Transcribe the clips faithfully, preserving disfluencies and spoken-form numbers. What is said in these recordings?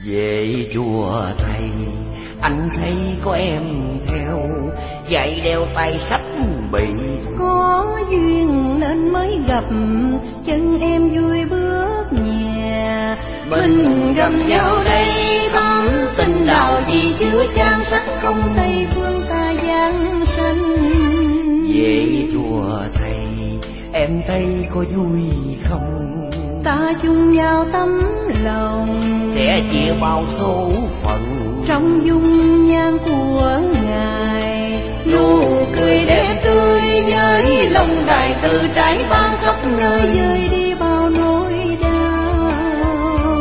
Về chùa thầy, anh thấy có em theo, giày đeo tay sách bị. Có duyên nên mới gặp, chân em vui bước nhà. Mình gặp nhau đây thắm tình đào gì chứa chan sắc không tây phương ta giang sanh. Về chùa thầy, em thấy có vui không? Ta chung nhau tấm lòng, sẽ chia bao số phận trong dung nhan của ngài. Nụ cười đẹp tươi với lòng đại từ trải ban khắp nơi, rơi đi bao nỗi đau.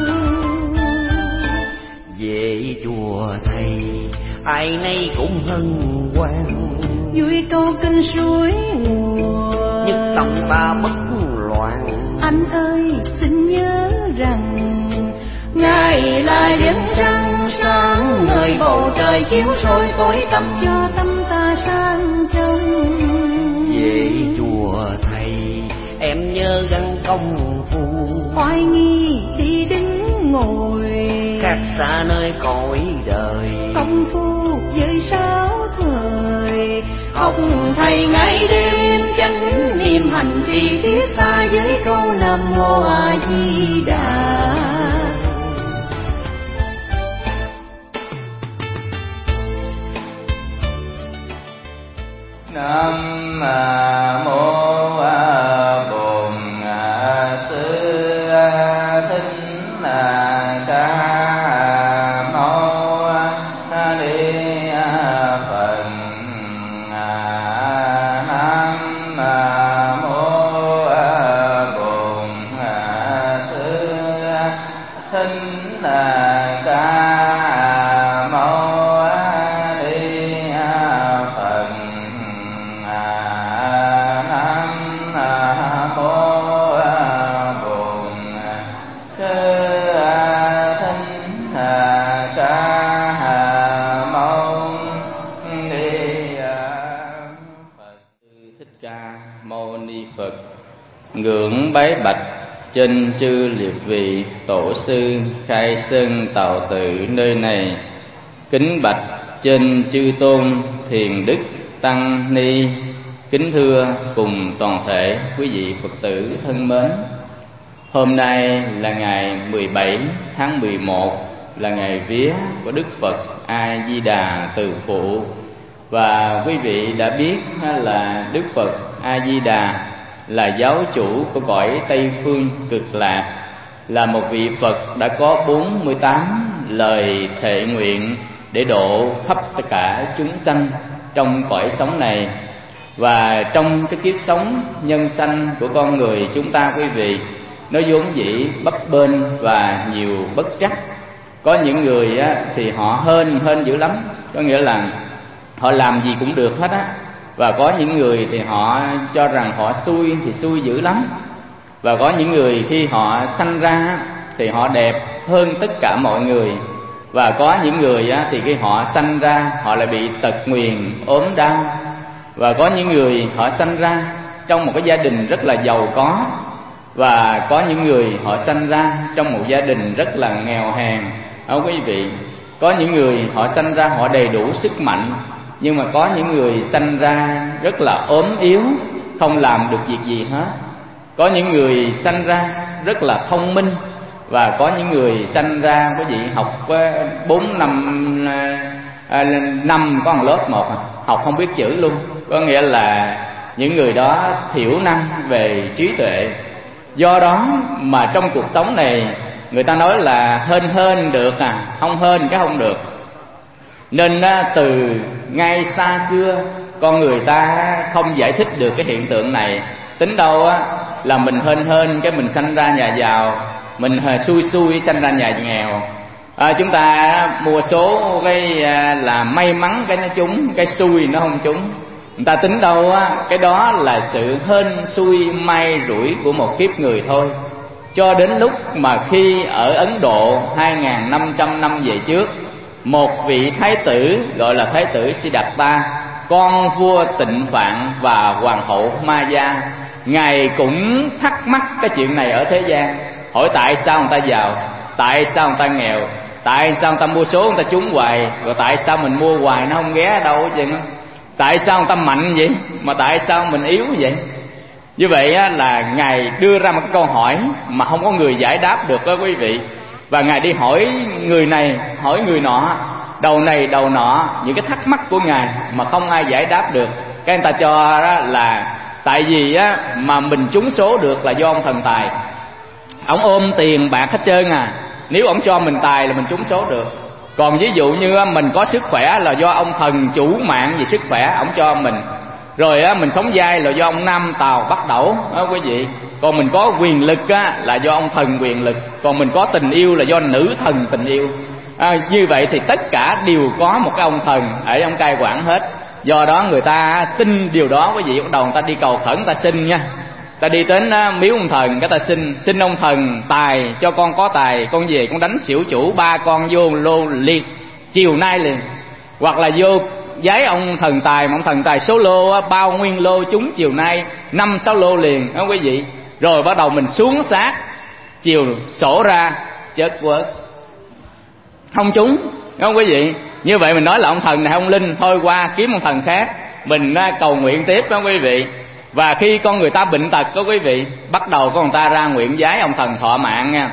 Về chùa thầy, ai nấy cũng hân hoan, vui câu kinh suối nguồn, nhất tâm ta bất loạn. Anh ơi xin nhớ rằng ngài là đêm trăng sáng, người bầu trời chiếu soi cõi tâm cho tâm ta sang trong. Về chùa thầy, em nhớ gắn công phu, Oai nghi đi đứng ngồi, khác xa nơi cõi đời. công phu với sáu thời, học thầy ngày đêm chánh niệm hành trì thiết tha với câu Nam Mô A Di Đà. Nam Mô Bổn Sư Thích Ca Mâu Ni Phật. Nam Mô Bổn Sư Thích Ca Mâu Ni Phật. Ngưỡng bái bạch trên chư liệt vị tổ sư khai sơn tạo tự nơi này. Kính bạch trên chư tôn thiền đức tăng ni. Kính thưa cùng toàn thể quý vị Phật tử thân mến. Hôm nay là ngày mười bảy tháng mười một, là ngày vía của Đức Phật A Di Đà Từ Phụ. Và quý vị đã biết là Đức Phật A Di Đà là giáo chủ của cõi Tây Phương Cực Lạc, là một vị Phật đã có bốn mươi tám lời thệ nguyện để độ khắp tất cả chúng sanh trong cõi sống này. Và trong cái kiếp sống nhân sanh của con người chúng ta quý vị, nó vốn dĩ bấp bênh và nhiều bất trắc. Có những người á, thì họ hên hên dữ lắm, có nghĩa là họ làm gì cũng được hết á. Và có những người thì họ cho rằng họ xui thì xui dữ lắm. Và có những người khi họ sanh ra thì họ đẹp hơn tất cả mọi người. Và có những người á, thì khi họ sanh ra họ lại bị tật nguyền, ốm đau. Và có những người họ sanh ra trong một cái gia đình rất là giàu có. Và có những người họ sanh ra trong một gia đình rất là nghèo hèn. Đó quý vị, có những người họ sanh ra họ đầy đủ sức mạnh, nhưng mà có những người sanh ra rất là ốm yếu, không làm được việc gì hết. Có những người sanh ra rất là thông minh, và có những người sanh ra quý vị học bốn năm năm có một lớp một, học không biết chữ luôn. Có nghĩa là những người đó thiểu năng về trí tuệ. Do đó mà trong cuộc sống này người ta nói là hên hên được à, không hên cái không được. Nên từ ngay xa xưa con người ta không giải thích được cái hiện tượng này. Tính đâu á là mình hên hên cái mình sanh ra nhà giàu, mình xui xui sanh ra nhà nghèo. À, chúng ta mua số cái là may mắn cái nó trúng, cái xui nó không trúng. Người ta tính đâu á, cái đó là sự hên xui may rủi của một kiếp người thôi. Cho đến lúc mà khi ở Ấn Độ hai nghìn năm trăm năm về trước, một vị thái tử gọi là thái tử Siddhartha, con vua Tịnh Phạn và hoàng hậu Maya, ngài cũng thắc mắc cái chuyện này ở thế gian, hỏi tại sao người ta giàu. Tại sao người ta nghèo? Tại sao người ta mua số người ta trúng hoài? Rồi tại sao mình mua hoài nó không ghé đâu hết trơn? Tại sao người ta mạnh vậy mà tại sao mình yếu vậy? Như vậy á, là Ngài đưa ra một cái câu hỏi mà không có người giải đáp được đó quý vị. Và Ngài đi hỏi người này, hỏi người nọ, đầu này đầu nọ, những cái thắc mắc của Ngài mà không ai giải đáp được. Cái người ta cho đó là tại vì á, mà mình trúng số được là do ông thần tài. Ông ôm tiền bạc hết trơn à. Nếu ông cho mình tài là mình trúng số được. Còn ví dụ như mình có sức khỏe là do ông thần chủ mạng về sức khỏe ông cho mình. Rồi á, mình sống dai là do ông Nam Tào Bắc Đẩu đó quý vị. Còn mình có quyền lực á, là do ông thần quyền lực. Còn mình có tình yêu là do nữ thần tình yêu. À, như vậy thì tất cả đều có một cái ông thần ở ông cai quản hết. Do đó người ta tin điều đó quý vị. Bắt đầu người ta đi cầu khẩn, người ta xin nha. Ta đi đến uh, miếu ông thần, cái ta xin xin ông thần tài cho con có tài, con về con đánh xỉu chủ ba con vô lô liệt chiều nay liền. Hoặc là vô giấy ông thần tài, mà ông thần tài số lô uh, bao nguyên lô trúng chiều nay năm sáu lô liền đó quý vị. Rồi bắt đầu mình xuống xác chiều sổ ra chết quớt không trúng đó quý vị. Như vậy mình nói là ông thần này ông linh, thôi qua kiếm ông thần khác mình uh, cầu nguyện tiếp đó quý vị. Và khi con người ta bệnh tật đó quý vị, bắt đầu con người ta ra nguyện giái ông thần thọ mạng nha.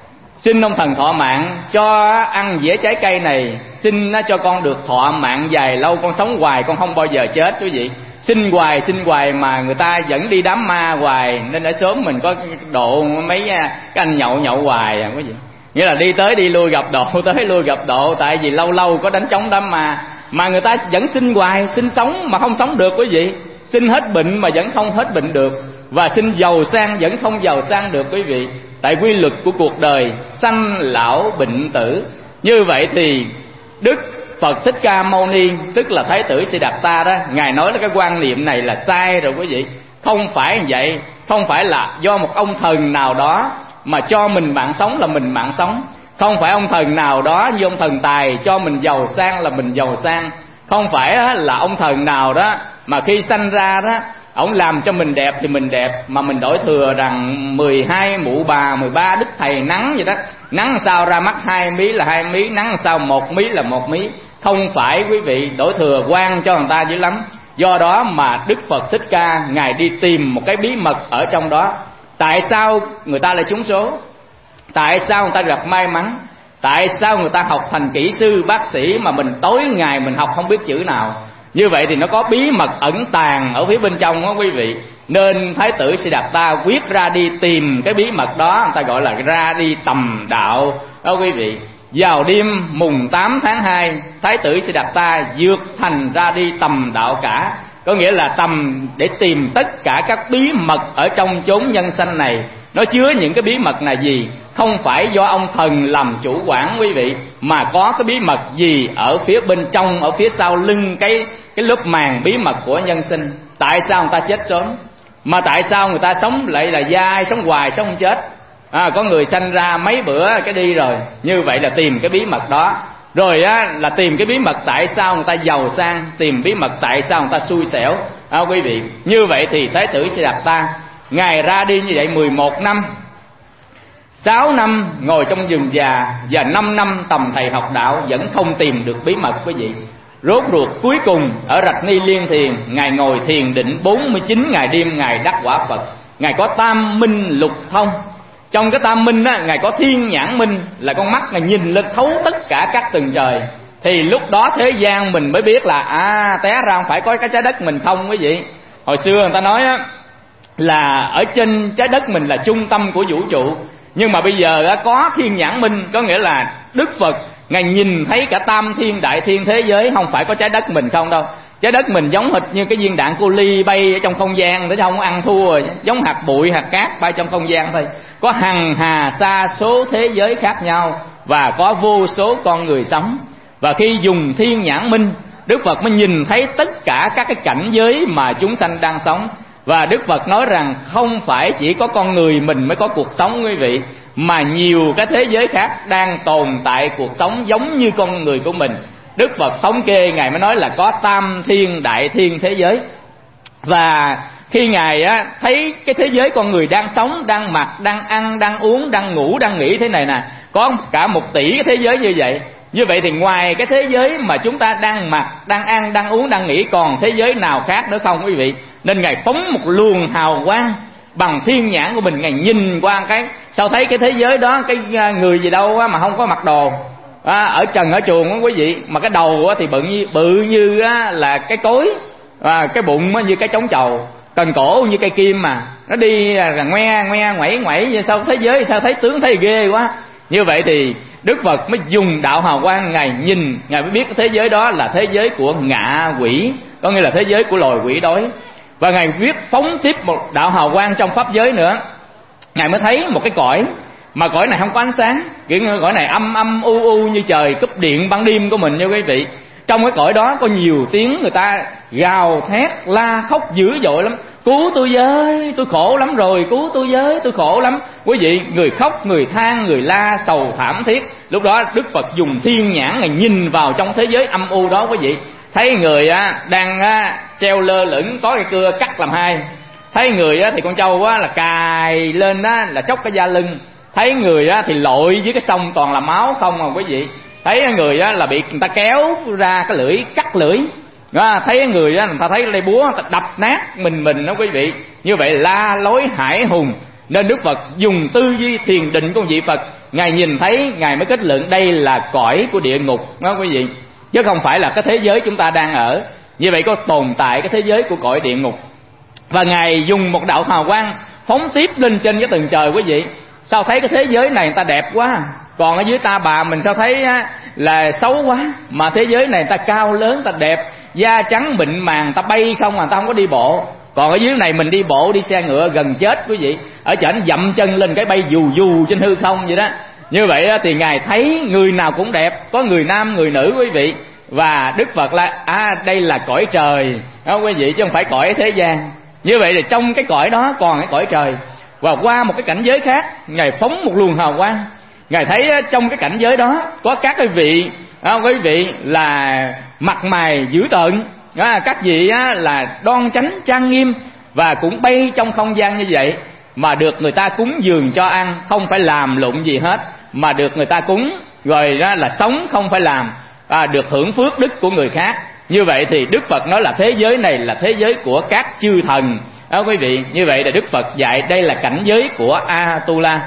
Xin ông thần thọ mạng cho ăn dĩa trái cây này, xin cho con được thọ mạng dài lâu, con sống hoài con không bao giờ chết quý vị. Xin hoài xin hoài mà người ta vẫn đi đám ma hoài, nên ở sớm mình có độ mấy cái anh nhậu nhậu hoài à quý vị. Nghĩa là đi tới đi lui gặp độ, tới lui gặp độ, tại vì lâu lâu có đánh trống đám ma. Mà người ta vẫn xin hoài, xin sống mà không sống được quý vị. Xin hết bệnh mà vẫn không hết bệnh được. Và xin giàu sang vẫn không giàu sang được quý vị. Tại quy luật của cuộc đời sanh lão bệnh tử. Như vậy thì Đức Phật Thích Ca Mâu Ni, tức là Thái tử Siddhartha đó, Ngài nói là cái quan niệm này là sai rồi quý vị. Không phải vậy. Không phải là do một ông thần nào đó mà cho mình mạng sống là mình mạng sống. Không phải ông thần nào đó như ông thần tài cho mình giàu sang là mình giàu sang. Không phải là ông thần nào đó mà khi sanh ra đó ổng làm cho mình đẹp thì mình đẹp, mà mình đổi thừa rằng mười hai mụ bà, mười ba đức thầy nắng vậy đó. Nắng sao ra mắt hai mí là hai mí, nắng sao một mí là một mí. Không phải quý vị, đổi thừa quan cho người ta dữ lắm. Do đó mà Đức Phật Thích Ca Ngài đi tìm một cái bí mật ở trong đó. Tại sao người ta lại trúng số? Tại sao người ta gặp may mắn? Tại sao người ta học thành kỹ sư, bác sĩ mà mình tối ngày mình học không biết chữ nào? Như vậy thì nó có bí mật ẩn tàng ở phía bên trong đó quý vị. Nên Thái tử Siddhartha quyết ra đi tìm cái bí mật đó, người ta gọi là ra đi tầm đạo đó quý vị. Vào đêm mùng tám tháng hai, Thái tử Siddhartha vượt thành ra đi tầm đạo cả. Có nghĩa là tầm để tìm tất cả các bí mật ở trong chốn nhân sanh này. Nó chứa những cái bí mật là gì? Không phải do ông thần làm chủ quản quý vị, mà có cái bí mật gì ở phía bên trong, ở phía sau lưng cái cái lớp màng bí mật của nhân sinh. Tại sao người ta chết sớm? Mà tại sao người ta sống lại là dai, sống hoài, sống không chết? À, có người sanh ra mấy bữa cái đi rồi. Như vậy là tìm cái bí mật đó. Rồi á, là tìm cái bí mật tại sao người ta giàu sang, tìm bí mật tại sao người ta xui xẻo à, quý vị. Như vậy thì Thái tử Siddhartha Ngài ra đi như vậy mười một năm, sáu năm ngồi trong vườn già và năm năm tầm thầy học đạo vẫn không tìm được bí mật quý vị. Rốt ruột cuối cùng ở Rạch Ni Liên Thiền, Ngài ngồi thiền định bốn mươi chín ngày đêm, Ngài đắc quả Phật. Ngài có tam minh lục thông. Trong cái tam minh á, Ngài có thiên nhãn minh, là con mắt Ngài nhìn lên thấu tất cả các tầng trời. Thì lúc đó thế gian mình mới biết là à, té ra không phải có cái trái đất mình không quý vị. Hồi xưa người ta nói á, là ở trên trái đất mình là trung tâm của vũ trụ. Nhưng mà bây giờ á, có thiên nhãn minh, có nghĩa là Đức Phật Ngài nhìn thấy cả tam thiên đại thiên thế giới, không phải có trái đất mình không đâu. Trái đất mình giống hệt như cái viên đạn cô ly bay ở trong không gian, để không ăn thua, giống hạt bụi hạt cát bay trong không gian thôi. Có hằng hà sa số thế giới khác nhau và có vô số con người sống. Và khi dùng thiên nhãn minh, Đức Phật mới nhìn thấy tất cả các cái cảnh giới mà chúng sanh đang sống. Và Đức Phật nói rằng không phải chỉ có con người mình mới có cuộc sống quý vị, mà nhiều cái thế giới khác đang tồn tại cuộc sống giống như con người của mình. Đức Phật thống kê, Ngài mới nói là có tam thiên đại thiên thế giới. Và khi Ngài á, thấy cái thế giới con người đang sống, đang mặc, đang ăn, đang uống, đang ngủ, đang nghĩ thế này nè, có cả một tỷ cái thế giới như vậy. Như vậy thì ngoài cái thế giới mà chúng ta đang mặc, đang ăn, đang uống, đang nghĩ, còn thế giới nào khác nữa không quý vị? Nên Ngài phóng một luồng hào quang bằng thiên nhãn của mình. Ngài nhìn qua cái, sao thấy cái thế giới đó, cái người gì đâu mà không có mặc đồ, à, ở trần ở chuồng đó quý vị, mà cái đầu thì bự như, bự như là cái cối, à, cái bụng như cái trống trầu, cần cổ như cây kim, mà nó đi là ngoe ngoe ngoẩy ngoẩy như sao thế giới, sao thấy tướng thấy ghê quá. Như vậy thì Đức Phật mới dùng đạo hào quang, Ngài nhìn, Ngài mới biết cái thế giới đó là thế giới của ngạ quỷ, có nghĩa là thế giới của loài quỷ đói. Và Ngài viết phóng tiếp một đạo hào quang trong pháp giới nữa. Ngài mới thấy một cái cõi, mà cõi này không có ánh sáng, kiểu cõi này âm âm u u như trời cúp điện ban đêm của mình nha quý vị. Trong cái cõi đó có nhiều tiếng người ta gào thét la khóc dữ dội lắm. Cứu tôi với, tôi khổ lắm rồi, cứu tôi với, tôi khổ lắm. Quý vị, người khóc, người than, người la sầu thảm thiết. Lúc đó Đức Phật dùng thiên nhãn Ngài nhìn vào trong thế giới âm u đó quý vị. Thấy người á, đang á, treo lơ lửng, có cái cưa cắt làm hai. Thấy người á, thì con trâu á, là cài lên á, là chốc cái da lưng. Thấy người á, thì lội dưới cái sông toàn là máu không à quý vị. Thấy người á, là bị người ta kéo ra cái lưỡi, cắt lưỡi. Đó, thấy người á, người ta thấy lấy búa người ta đập nát mình mình đó quý vị. Như vậy la lối hải hùng. Nên Đức Phật dùng tư duy thiền định của vị Phật, Ngài nhìn thấy, Ngài mới kết luận đây là cõi của địa ngục đó quý vị, chứ không phải là cái thế giới chúng ta đang ở. Như vậy có tồn tại cái thế giới của cõi địa ngục. Và Ngài dùng một đạo hào quang phóng tiếp lên trên cái tầng trời quý vị. Sao thấy cái thế giới này người ta đẹp quá, còn ở dưới Ta Bà mình sao thấy á, là xấu quá. Mà thế giới này người ta cao lớn, người ta đẹp, da trắng mịn màng, người ta bay không mà người ta không có đi bộ. Còn ở dưới này mình đi bộ, đi xe ngựa gần chết quý vị. Ở trển dậm chân lên cái bay dù dù trên hư không vậy đó. Như vậy thì Ngài thấy người nào cũng đẹp, có người nam người nữ quý vị. Và Đức Phật là à đây là cõi trời đó quý vị, chứ không phải cõi thế gian. Như vậy thì trong cái cõi đó còn cái cõi trời. Và qua một cái cảnh giới khác, Ngài phóng một luồng hào quang. Ngài thấy trong cái cảnh giới đó có các cái vị à, quý vị là mặt mày dữ tợn, à, các vị á, là đoan chánh trang nghiêm, và cũng bay trong không gian như vậy, mà được người ta cúng dường cho ăn, không phải làm lụng gì hết, mà được người ta cúng rồi đó là sống không phải làm, à, được hưởng phước đức của người khác. Như vậy thì Đức Phật nói là thế giới này là thế giới của các chư thần đó quý vị. Như vậy là Đức Phật dạy đây là cảnh giới của Atula.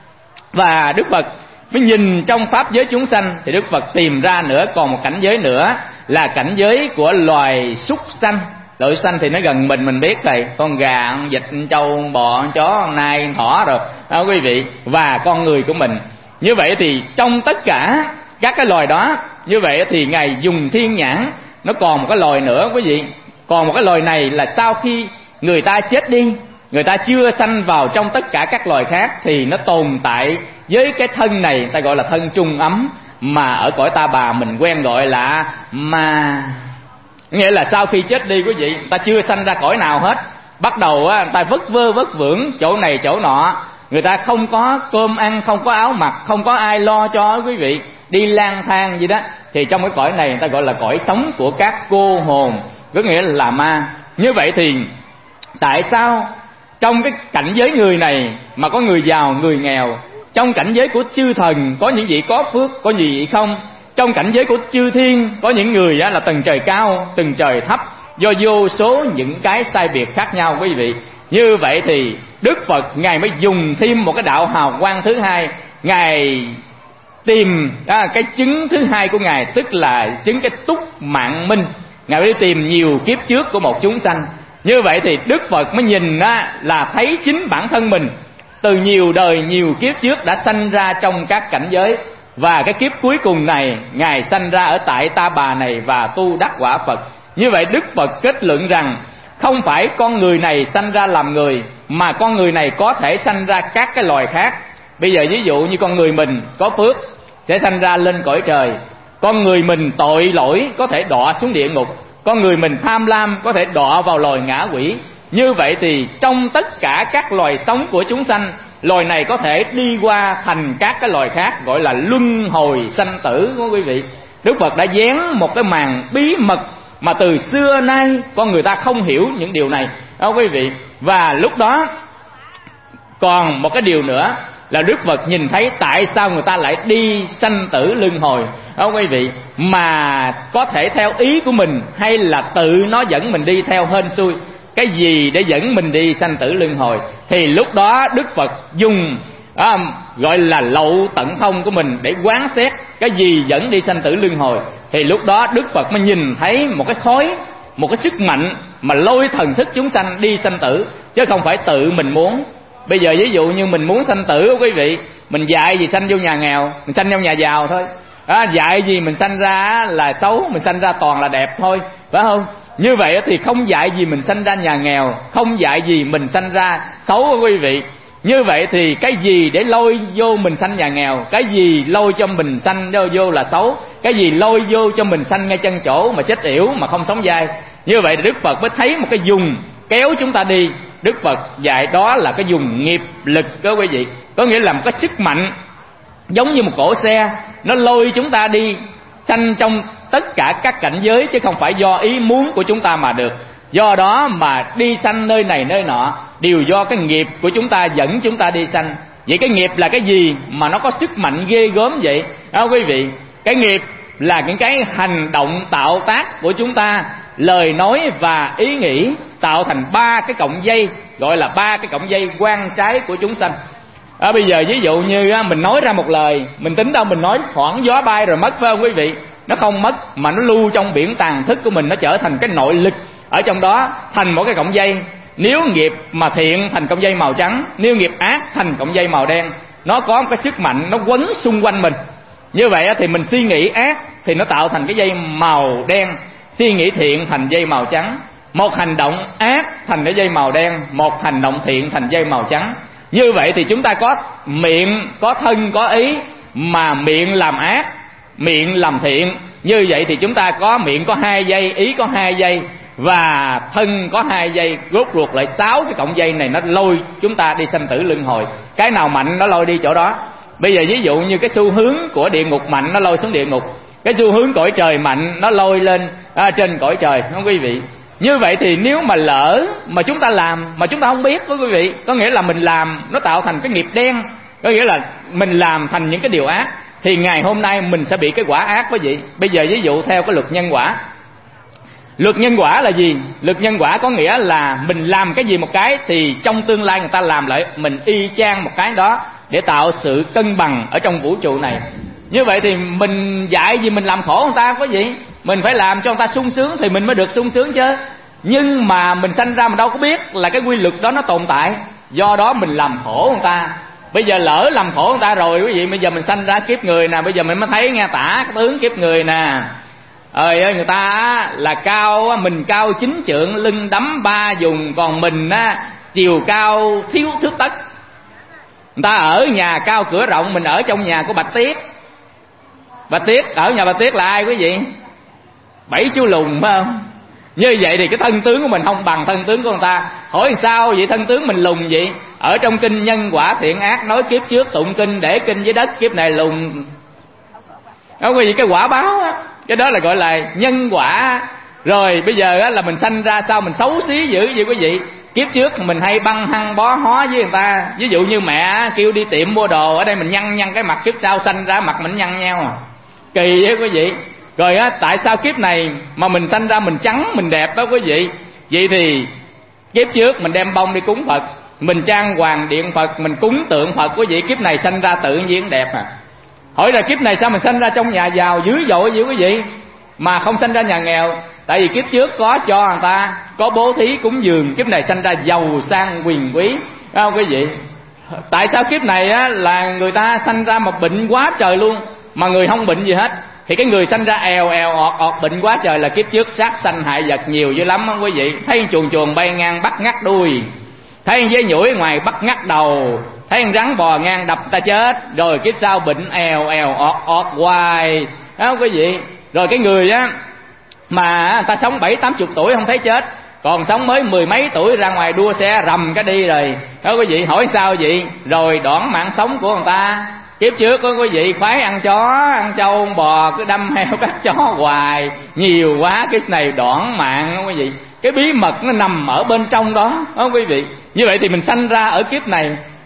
Và Đức Phật mới nhìn trong pháp giới chúng sanh, thì Đức Phật tìm ra nữa còn một cảnh giới nữa là cảnh giới của loài súc sanh. Loài sanh thì nó gần mình mình biết rồi, con gà, con vịt, con trâu, con bò, con chó, con nai, con thỏ rồi đó quý vị, và con người của mình. Như vậy thì trong tất cả các cái loài đó, như vậy thì Ngài dùng thiên nhãn. Nó còn một cái loài nữa quý vị. Còn một cái loài này là sau khi người ta chết đi, người ta chưa sanh vào trong tất cả các loài khác, thì nó tồn tại với cái thân này, ta gọi là thân trung ấm, mà ở cõi Ta Bà mình quen gọi là ma. Nghĩa là sau khi chết đi quý vị, người ta chưa sanh ra cõi nào hết, bắt đầu á, người ta vất vơ vất vưởng chỗ này chỗ nọ, người ta không có cơm ăn, không có áo mặc, không có ai lo cho quý vị, đi lang thang gì đó. Thì trong cái cõi này người ta gọi là cõi sống của các cô hồn, có nghĩa là ma. Như vậy thì tại sao trong cái cảnh giới người này mà có người giàu, người nghèo? Trong cảnh giới của chư thần có những vị có phước, có những vị không. Trong cảnh giới của chư thiên có những người là tầng trời cao, tầng trời thấp, do vô số những cái sai biệt khác nhau quý vị. Như vậy thì Đức Phật Ngài mới dùng thêm một cái đạo hào quang thứ hai. Ngài tìm à, cái chứng thứ hai của Ngài, tức là chứng cái túc mạng minh. Ngài mới tìm nhiều kiếp trước của một chúng sanh. Như vậy thì Đức Phật mới nhìn á, là thấy chính bản thân mình từ nhiều đời nhiều kiếp trước đã sanh ra trong các cảnh giới, và cái kiếp cuối cùng này Ngài sanh ra ở tại Ta Bà này và tu đắc quả Phật. Như vậy Đức Phật kết luận rằng không phải con người này sanh ra làm người, mà con người này có thể sanh ra các cái loài khác. Bây giờ ví dụ như con người mình có phước sẽ sanh ra lên cõi trời, con người mình tội lỗi có thể đọa xuống địa ngục, con người mình tham lam có thể đọa vào loài ngã quỷ. Như vậy thì trong tất cả các loài sống của chúng sanh, loài này có thể đi qua thành các cái loài khác, gọi là luân hồi sanh tử của quý vị. Đức Phật đã dán một cái màn bí mật mà từ xưa nay con người ta không hiểu những điều này đó quý vị. Và lúc đó còn một cái điều nữa là Đức Phật nhìn thấy tại sao người ta lại đi sanh tử luân hồi, không quý vị, mà có thể theo ý của mình hay là tự nó dẫn mình đi theo hên xui. Cái gì để dẫn mình đi sanh tử luân hồi? Thì lúc đó Đức Phật dùng à, gọi là lậu tận thông của mình để quán xét cái gì dẫn đi sanh tử luân hồi. Thì lúc đó Đức Phật mới nhìn thấy một cái khối, một cái sức mạnh mà lôi thần thức chúng sanh đi sanh tử, chứ không phải tự mình muốn. Bây giờ ví dụ như mình muốn sanh tử quý vị, mình dạy gì sanh vô nhà nghèo, mình sanh vô nhà giàu thôi. À, dạy gì mình sanh ra là xấu, mình sanh ra toàn là đẹp thôi, phải không? Như vậy thì không dạy gì mình sanh ra nhà nghèo, không dạy gì mình sanh ra xấu quý vị. Như vậy thì cái gì để lôi vô mình sanh nhà nghèo, cái gì lôi cho mình sanh vô, vô là xấu, cái gì lôi vô cho mình sanh ngay chân chỗ mà chết yểu mà không sống dai. Như vậy Đức Phật mới thấy một cái dùng kéo chúng ta đi. Đức Phật dạy đó là cái dùng nghiệp lực đó quý vị, có nghĩa là một cái sức mạnh giống như một cỗ xe, nó lôi chúng ta đi sanh trong tất cả các cảnh giới, chứ không phải do ý muốn của chúng ta mà được. Do đó mà đi sanh nơi này nơi nọ đều do cái nghiệp của chúng ta dẫn chúng ta đi sanh. Vậy cái nghiệp là cái gì mà nó có sức mạnh ghê gớm vậy đó quý vị? Cái nghiệp là những cái hành động tạo tác của chúng ta, lời nói và ý nghĩ, tạo thành ba cái cọng dây, gọi là ba cái cọng dây quan trái của chúng sanh. À, bây giờ ví dụ như mình nói ra một lời, mình tính đâu mình nói khoảng gió bay rồi mất, phải không quý vị? Nó không mất mà nó lưu trong biển tàng thức của mình, nó trở thành cái nội lực ở trong đó, thành một cái cọng dây. Nếu nghiệp mà thiện thành cọng dây màu trắng, nếu nghiệp ác thành cọng dây màu đen. Nó có một cái sức mạnh nó quấn xung quanh mình. Như vậy thì mình suy nghĩ ác thì nó tạo thành cái dây màu đen, suy nghĩ thiện thành dây màu trắng. Một hành động ác thành cái dây màu đen, một hành động thiện thành dây màu trắng. Như vậy thì chúng ta có miệng, có thân, có ý, mà miệng làm ác, miệng làm thiện. Như vậy thì chúng ta có miệng có hai dây, ý có hai dây, và thân có hai dây, rốt ruột lại sáu cái cọng dây này nó lôi chúng ta đi sanh tử luân hồi. Cái nào mạnh nó lôi đi chỗ đó. Bây giờ ví dụ như cái xu hướng của địa ngục mạnh nó lôi xuống địa ngục, cái xu hướng cõi trời mạnh nó lôi lên à, trên cõi trời, không quý vị? Như vậy thì nếu mà lỡ mà chúng ta làm mà chúng ta không biết đó quý vị, có nghĩa là mình làm nó tạo thành cái nghiệp đen, có nghĩa là mình làm thành những cái điều ác, thì ngày hôm nay mình sẽ bị cái quả ác quý vị. Bây giờ ví dụ theo cái luật nhân quả. Luật nhân quả là gì? Luật nhân quả có nghĩa là mình làm cái gì một cái thì trong tương lai người ta làm lại mình y chang một cái đó, để tạo sự cân bằng ở trong vũ trụ này. Như vậy thì mình dạy gì mình làm khổ người ta quý vị, mình phải làm cho người ta sung sướng thì mình mới được sung sướng chứ. Nhưng mà mình sanh ra mình đâu có biết là cái quy luật đó nó tồn tại, do đó mình làm khổ người ta. Bây giờ lỡ làm khổ người ta rồi quý vị, bây giờ mình sanh ra kiếp người nè, bây giờ mình mới thấy nghe tả cái tướng kiếp người nè. Ơi ơi, người ta là cao, mình cao chín trượng, lưng đấm ba vùng, còn mình á chiều cao thiếu thước tấc. Người ta ở nhà cao cửa rộng, mình ở trong nhà của Bạch Tuyết. Bạch Tuyết ở nhà Bạch Tuyết là ai quý vị? Bảy chú lùn phải không? Như vậy thì cái thân tướng của mình không bằng thân tướng của người ta. Hỏi sao vậy thân tướng mình lùn vậy? Ở trong kinh Nhân Quả Thiện Ác nói kiếp trước tụng kinh để kinh dưới đất, kiếp này lùn. Đó quý vị, cái quả báo á, cái đó là gọi là nhân quả. Rồi bây giờ á, là mình sanh ra sao mình xấu xí dữ vậy quý vị? Kiếp trước mình hay băng hăng bó hó với người ta. Ví dụ như mẹ kêu đi tiệm mua đồ, ở đây mình nhăn nhăn cái mặt, kiếp sau sanh ra mặt mình nhăn nhau à. Kỳ vậy quý vị. Rồi á, tại sao kiếp này mà mình sanh ra mình trắng mình đẹp đó quý vị? Vậy thì kiếp trước mình đem bông đi cúng Phật, mình trang hoàng điện Phật, mình cúng tượng Phật quý vị, kiếp này sanh ra tự nhiên đẹp à. Hỏi là kiếp này sao mình sanh ra trong nhà giàu dữ dội vậy quý vị, mà không sanh ra nhà nghèo? Tại vì kiếp trước có cho người ta, có bố thí cúng dường, kiếp này sanh ra giàu sang quyền quý, phải không quý vị? Tại sao kiếp này á, là người ta sanh ra mà bệnh quá trời luôn, mà người không bệnh gì hết? Thì cái người sanh ra èo èo ọt ọt bệnh quá trời là kiếp trước sát sanh hại vật nhiều dữ lắm không quý vị? Thấy chuồn chuồn bay ngang bắt ngắt đuôi, thấy dế nhủi ngoài bắt ngắt đầu, thấy con rắn bò ngang đập ta chết. Rồi kiếp sau bệnh èo èo ọt ọt hoài, thấy không quý vị? Rồi cái người á mà người ta sống bảy tám chục tuổi không thấy chết, còn sống mới mười mấy tuổi ra ngoài đua xe rầm cái đi rồi, đó quý vị. Hỏi sao vậy? Rồi đoạn mạng sống của người ta. Kiếp trước có quý vị khoái ăn chó, ăn trâu, bò, cứ đâm heo cắt chó hoài, nhiều quá, kiếp này đoạn mạng quý vị. Cái bí mật nó nằm ở bên trong đó, đó quý vị. Như vậy thì mình sanh ra ở kiếp này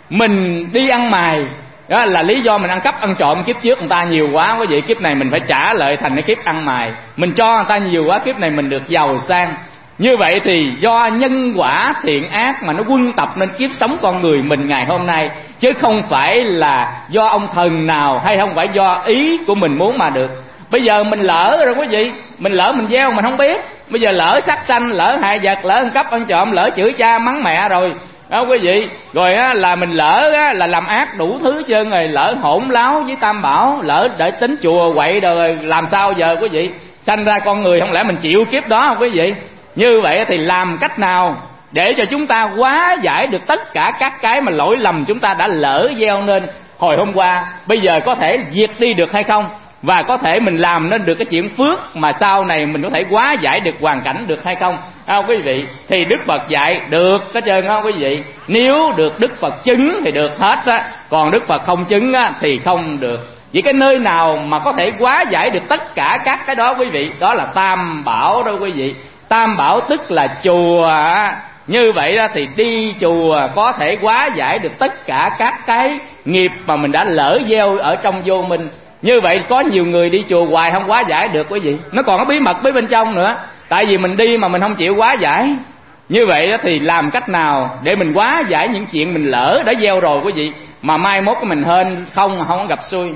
mình đi ăn mày, đó là lý do mình ăn cắp ăn trộm kiếp trước người ta nhiều quá, quý vị, kiếp này mình phải trả lại thành cái kiếp ăn mày. Mình cho người ta nhiều quá, kiếp này mình được giàu sang. Như vậy thì do nhân quả thiện ác mà nó quân tập nên kiếp sống con người mình ngày hôm nay, chứ không phải là do ông thần nào, hay không phải do ý của mình muốn mà được. Bây giờ mình lỡ rồi quý vị, mình lỡ mình gieo mình không biết. Bây giờ lỡ sát sanh, lỡ hại vật, lỡ ăn cắp ăn trộm, lỡ chửi cha mắng mẹ rồi đó quý vị. Rồi á, là mình lỡ á, là làm ác đủ thứ trơn rồi, lỡ hỗn láo với Tam Bảo, lỡ để tính chùa quậy rồi, làm sao giờ quý vị? Sanh ra con người không lẽ mình chịu kiếp đó không quý vị? Như vậy thì làm cách nào để cho chúng ta hóa giải được tất cả các cái mà lỗi lầm chúng ta đã lỡ gieo nên hồi hôm qua, bây giờ có thể diệt đi được hay không? Và có thể mình làm nên được cái chuyện phước mà sau này mình có thể hóa giải được hoàn cảnh được hay không? À, quý vị, thì Đức Phật dạy được hết trơn á quý vị. Nếu được Đức Phật chứng thì được hết á, còn Đức Phật không chứng á thì không được. Vậy cái nơi nào mà có thể hóa giải được tất cả các cái đó quý vị, đó là Tam Bảo đó quý vị. Tam Bảo tức là chùa. Như vậy đó thì đi chùa có thể hóa giải được tất cả các cái nghiệp mà mình đã lỡ gieo ở trong vô minh. Như vậy có nhiều người đi chùa hoài không hóa giải được quý vị, nó còn có bí mật bên trong nữa, tại vì mình đi mà mình không chịu hóa giải. Như vậy đó thì làm cách nào để mình hóa giải những chuyện mình lỡ đã gieo rồi quý vị, mà mai mốt mình hên không không gặp xui.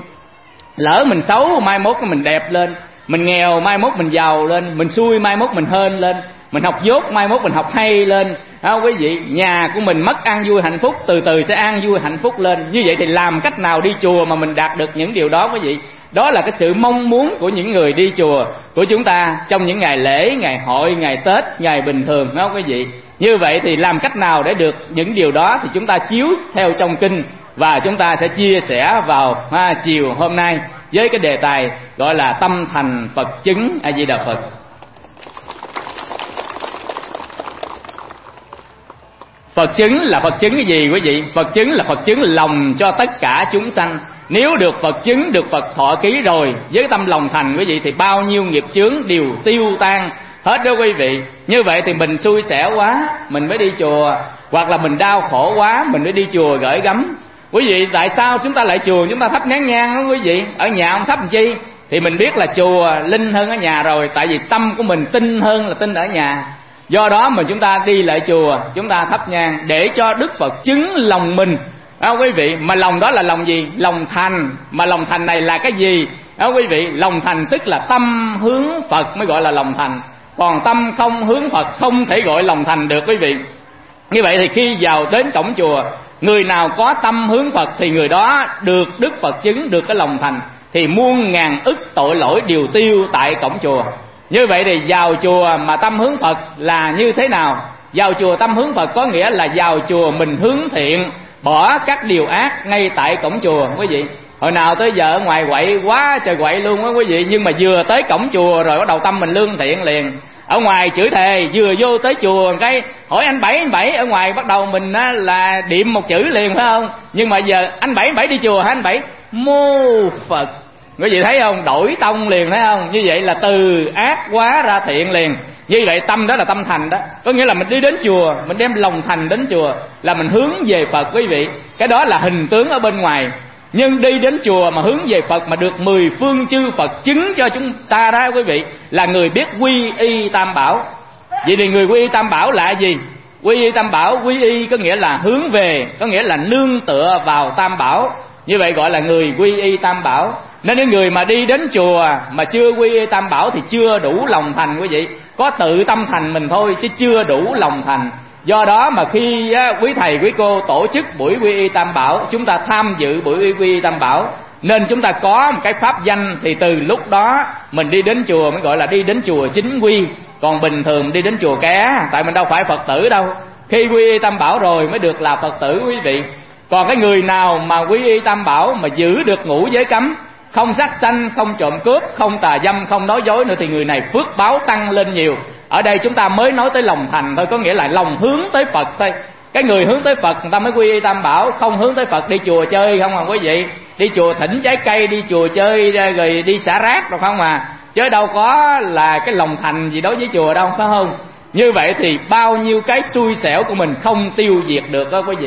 Lỡ mình xấu mai mốt mình đẹp lên, mình nghèo mai mốt mình giàu lên, mình xui mai mốt mình hên lên, mình học dốt mai mốt mình học hay lên. À, quý vị, nhà của mình mất an vui hạnh phúc, từ từ sẽ an vui hạnh phúc lên. Như vậy thì làm cách nào đi chùa mà mình đạt được những điều đó quý vị? Đó là cái sự mong muốn của những người đi chùa của chúng ta trong những ngày lễ, ngày hội, ngày Tết, ngày bình thường đó quý vị. Như vậy thì làm cách nào để được những điều đó thì chúng ta chiếu theo trong kinh, và chúng ta sẽ chia sẻ vào ha, chiều hôm nay với cái đề tài gọi là tâm thành Phật chứng. A Di Đà Phật. Phật chứng là Phật chứng cái gì quý vị? Phật chứng là Phật chứng lòng cho tất cả chúng sanh. Nếu được Phật chứng, được Phật thọ ký rồi, với tâm lòng thành quý vị, thì bao nhiêu nghiệp chướng đều tiêu tan hết đó quý vị. Như vậy thì mình xui xẻo quá mình mới đi chùa, hoặc là mình đau khổ quá mình mới đi chùa gửi gắm. Quý vị, tại sao chúng ta lại chùa chúng ta thắp nén nhang đó quý vị? Ở nhà không thắp làm chi? Thì mình biết là chùa linh hơn ở nhà rồi, tại vì tâm của mình tin hơn là tin ở nhà. Do đó mà chúng ta đi lại chùa, chúng ta thắp nhang để cho Đức Phật chứng lòng mình. Đó quý vị, mà lòng đó là lòng gì? Lòng thành. Mà lòng thành này là cái gì? Đó quý vị, lòng thành tức là tâm hướng Phật mới gọi là lòng thành. Còn tâm không hướng Phật không thể gọi lòng thành được quý vị. Như vậy thì khi vào đến cổng chùa, người nào có tâm hướng Phật thì người đó được Đức Phật chứng, được cái lòng thành, thì muôn ngàn ức tội lỗi đều tiêu tại cổng chùa. Như vậy thì vào chùa mà tâm hướng Phật là như thế nào? Vào chùa tâm hướng Phật có nghĩa là vào chùa mình hướng thiện, bỏ các điều ác ngay tại cổng chùa quý vị. Hồi nào tới giờ ở ngoài quậy quá trời quậy luôn á quý vị, nhưng mà vừa tới cổng chùa rồi bắt đầu tâm mình lương thiện liền. Ở ngoài chửi thề, vừa vô tới chùa cái hỏi anh Bảy, anh Bảy, ở ngoài bắt đầu mình á, là điệm một chữ liền phải không? Nhưng mà giờ anh Bảy, anh Bảy đi chùa hả anh Bảy? Mô Phật. Quý vị thấy không? Đổi tông liền thấy không? Như vậy là từ ác quá ra thiện liền. Như vậy tâm đó là tâm thành đó. Có nghĩa là mình đi đến chùa, mình đem lòng thành đến chùa là mình hướng về Phật quý vị. Cái đó là hình tướng ở bên ngoài. Nhưng đi đến chùa mà hướng về Phật mà được mười phương chư Phật chứng cho chúng ta đó quý vị, là người biết quy y Tam Bảo. Vậy thì người quy y Tam Bảo là gì? Quy y Tam Bảo, quy y có nghĩa là hướng về, có nghĩa là nương tựa vào Tam Bảo. Như vậy gọi là người quy y Tam Bảo. Nên những người mà đi đến chùa mà chưa quy y Tam Bảo thì chưa đủ lòng thành quý vị. Có tự tâm thành mình thôi chứ chưa đủ lòng thành. Do đó mà khi á, quý thầy quý cô tổ chức buổi quy y Tam Bảo, chúng ta tham dự buổi quy y Tam Bảo, nên chúng ta có một cái pháp danh, thì từ lúc đó mình đi đến chùa mới gọi là đi đến chùa chính quy. Còn bình thường đi đến chùa ké, tại mình đâu phải Phật tử đâu. Khi quy y Tam Bảo rồi mới được là Phật tử quý vị. Còn cái người nào mà quy y Tam Bảo mà giữ được ngũ giới cấm, không sát sanh, không trộm cướp, không tà dâm, không nói dối nữa, thì người này phước báo tăng lên nhiều. Ở đây chúng ta mới nói tới lòng thành thôi, có nghĩa là lòng hướng tới Phật thôi. Cái người hướng tới Phật người ta mới quy y Tam Bảo, không hướng tới Phật đi chùa chơi không à quý vị. Đi chùa thỉnh trái cây, đi chùa chơi rồi đi xả rác rồi không à. Chứ đâu có là cái lòng thành gì đối với chùa đâu, phải không? Như vậy thì bao nhiêu cái xui xẻo của mình không tiêu diệt được đó quý vị.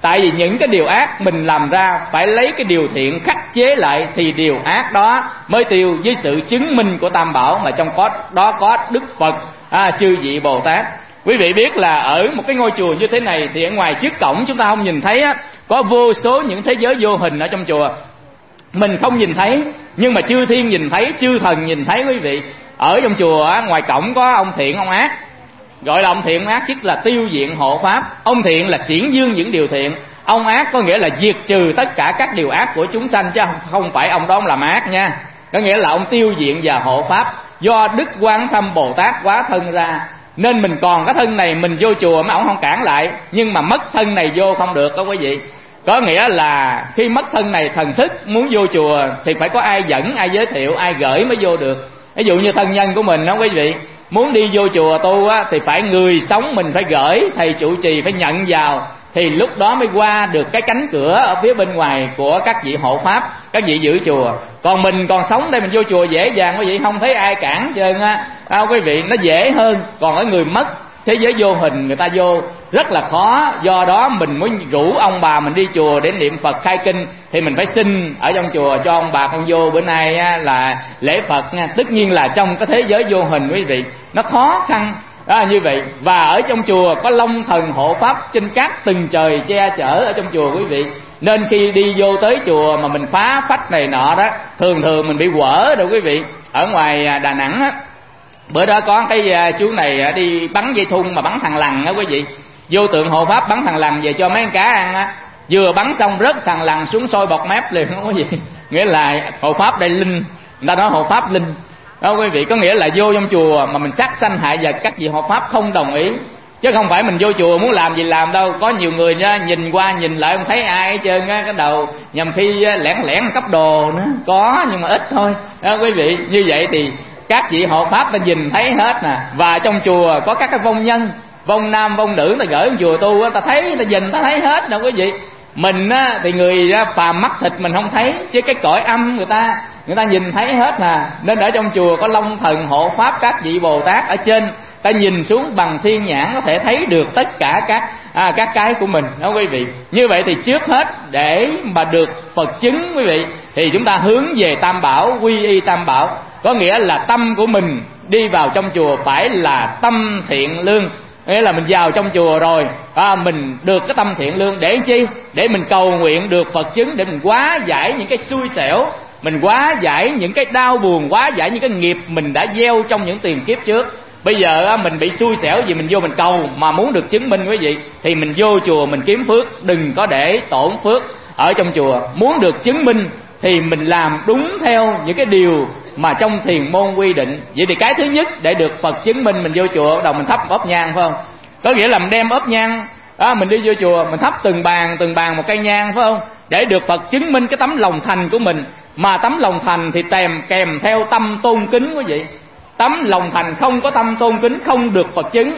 Tại vì những cái điều ác mình làm ra phải lấy cái điều thiện khắc chế lại, thì điều ác đó mới tiêu, với sự chứng minh của Tam Bảo mà trong có đó có Đức Phật, à, chư vị Bồ Tát. Quý vị biết là ở một cái ngôi chùa như thế này thì ở ngoài trước cổng chúng ta không nhìn thấy á, có vô số những thế giới vô hình ở trong chùa. Mình không nhìn thấy nhưng mà chư thiên nhìn thấy, chư thần nhìn thấy. Quý vị, ở trong chùa á, ngoài cổng có ông thiện ông ác. Gọi là ông thiện ông ác tức là tiêu diện hộ pháp. Ông thiện là xiển dương những điều thiện, ông ác có nghĩa là diệt trừ tất cả các điều ác của chúng sanh, chứ không phải ông đó ông làm ác nha. Có nghĩa là ông tiêu diện và hộ pháp. Do Đức Quán Thâm Bồ Tát hóa thân ra, nên mình còn cái thân này mình vô chùa mà ông không cản lại, nhưng mà mất thân này vô không được đó quý vị. Có nghĩa là khi mất thân này, thần thức muốn vô chùa thì phải có ai dẫn, ai giới thiệu, ai gửi mới vô được. Ví dụ như thân nhân của mình đó quý vị, muốn đi vô chùa tu á, thì phải người sống mình phải gửi, thầy trụ trì phải nhận vào, thì lúc đó mới qua được cái cánh cửa ở phía bên ngoài của các vị hộ pháp, các vị giữ chùa. Còn mình còn sống đây mình vô chùa dễ dàng quý vị, không thấy ai cản trơn á, à, quý vị, nó dễ hơn. Còn ở người mất thế giới vô hình người ta vô rất là khó. Do đó mình mới rủ ông bà mình đi chùa để niệm Phật khai kinh, thì mình phải xin ở trong chùa cho ông bà con vô bữa nay á, là lễ Phật nha. Tất nhiên là trong cái thế giới vô hình quý vị, nó khó khăn đó, như vậy. Và ở trong chùa có long thần hộ pháp trên các tầng trời che chở ở trong chùa quý vị. Nên khi đi vô tới chùa mà mình phá phách này nọ đó, thường thường mình bị quở đâu quý vị. Ở ngoài Đà Nẵng á, bữa đó có cái chú này đi bắn dây thun mà bắn thằng lằn á quý vị. Vô tượng hộ pháp bắn thằng lằn về cho mấy con cá ăn á, vừa bắn xong rớt thằng lằn xuống sôi bọt mép liền đó quý vị. Nghĩa là hộ pháp đây linh, người ta nói hộ pháp linh đó quý vị. Có nghĩa là vô trong chùa mà mình sát sanh hại vật các vị hộ pháp không đồng ý, chứ không phải mình vô chùa muốn làm gì làm đâu. Có nhiều người nha, nhìn qua nhìn lại không thấy ai hết trơn á, cái đầu nhầm khi lẻn lẻn cấp đồ nữa có, nhưng mà ít thôi đó quý vị. Như vậy thì các vị hộ pháp ta nhìn thấy hết nè. Và trong chùa có các cái vong nhân, vong nam vong nữ ta gửi trong chùa tu, ta thấy, ta nhìn ta thấy hết nè quý vị. Mình á, thì người á, phàm mắt thịt mình không thấy, chứ cái cõi âm người ta người ta nhìn thấy hết nè. Nên ở trong chùa có long thần hộ pháp các vị Bồ Tát ở trên, ta nhìn xuống bằng thiên nhãn có thể thấy được tất cả các à, các cái của mình đó quý vị. Như vậy thì trước hết để mà được Phật chứng quý vị, thì chúng ta hướng về Tam Bảo, quy y Tam Bảo. Có nghĩa là tâm của mình đi vào trong chùa phải là tâm thiện lương. Nghĩa là mình vào trong chùa rồi à, mình được cái tâm thiện lương để chi? Để mình cầu nguyện được Phật chứng, để mình hóa giải những cái xui xẻo, mình hóa giải những cái đau buồn, hóa giải những cái nghiệp mình đã gieo trong những tiền kiếp trước. Bây giờ mình bị xui xẻo gì mình vô mình cầu mà muốn được chứng minh quý vị, thì mình vô chùa mình kiếm phước, đừng có để tổn phước ở trong chùa. Muốn được chứng minh thì mình làm đúng theo những cái điều mà trong thiền môn quy định. Vậy thì cái thứ nhất để được Phật chứng minh, mình vô chùa bắt đầu mình thắp ốp nhang phải không? Có nghĩa là mình đem ốp nhang đó, mình đi vô chùa mình thắp từng bàn từng bàn một cây nhang phải không? Để được Phật chứng minh cái tấm lòng thành của mình. Mà tấm lòng thành thì kèm kèm theo tâm tôn kính quý vị. Tấm lòng thành không có tâm tôn kính không được Phật chứng.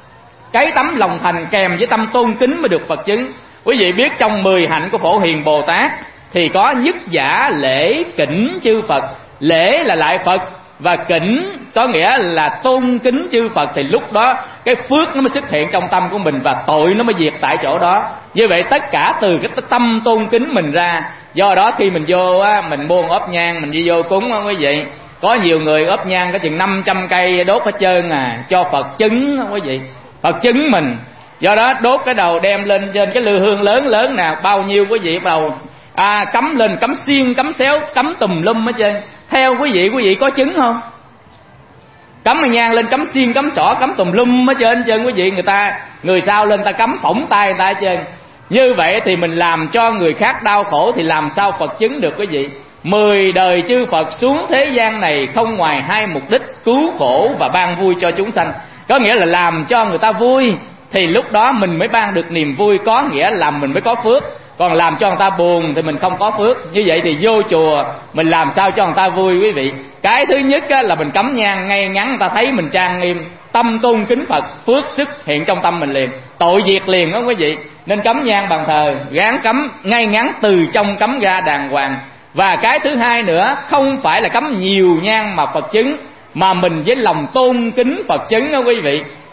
Cái tấm lòng thành kèm với tâm tôn kính mới được Phật chứng. Quý vị biết trong mười hạnh của Phổ Hiền Bồ Tát thì có nhất giả lễ kỉnh chư Phật. Lễ là lại Phật, và kỉnh có nghĩa là tôn kính chư Phật. Thì lúc đó cái phước nó mới xuất hiện trong tâm của mình, và tội nó mới diệt tại chỗ đó. Như vậy tất cả từ cái tâm tôn kính mình ra. Do đó khi mình vô á, mình buông ốp nhang mình đi vô cúng á quý vị, có nhiều người ốp nhang có chừng năm trăm cây đốt hết trơn à, cho Phật chứng quý vị, Phật chứng mình. Do đó đốt cái đầu đem lên trên cái lư hương lớn lớn nè, bao nhiêu quý vị bắt đầu à, cắm lên, cắm xiên, cắm xéo, cắm tùm lum hết trơn. Theo quý vị, quý vị có chứng không? Cắm cái nhang lên, cắm xiên, cắm xỏ, cắm tùm lum hết trơn trơn quý vị. Người ta, người sau lên ta cắm phỏng tay người ta hết trơn. Như vậy thì mình làm cho người khác đau khổ thì làm sao Phật chứng được quý vị? Mười đời chư Phật xuống thế gian này không ngoài hai mục đích: cứu khổ và ban vui cho chúng sanh. Có nghĩa là làm cho người ta vui thì lúc đó mình mới ban được niềm vui, có nghĩa là mình mới có phước. Còn làm cho người ta buồn thì mình không có phước. Như vậy thì vô chùa mình làm sao cho người ta vui quý vị? Cái thứ nhất là mình cắm nhang ngay ngắn, người ta thấy mình trang nghiêm, tâm tôn kính Phật, phước xuất hiện trong tâm mình liền, tội diệt liền đó quý vị. Nên cắm nhang bàn thờ gán cắm ngay ngắn, từ trong cắm ra đàng hoàng. Và cái thứ hai nữa, không phải là cắm nhiều nhang mà Phật chứng, mà mình với lòng tôn kính Phật chứng đó quý vị.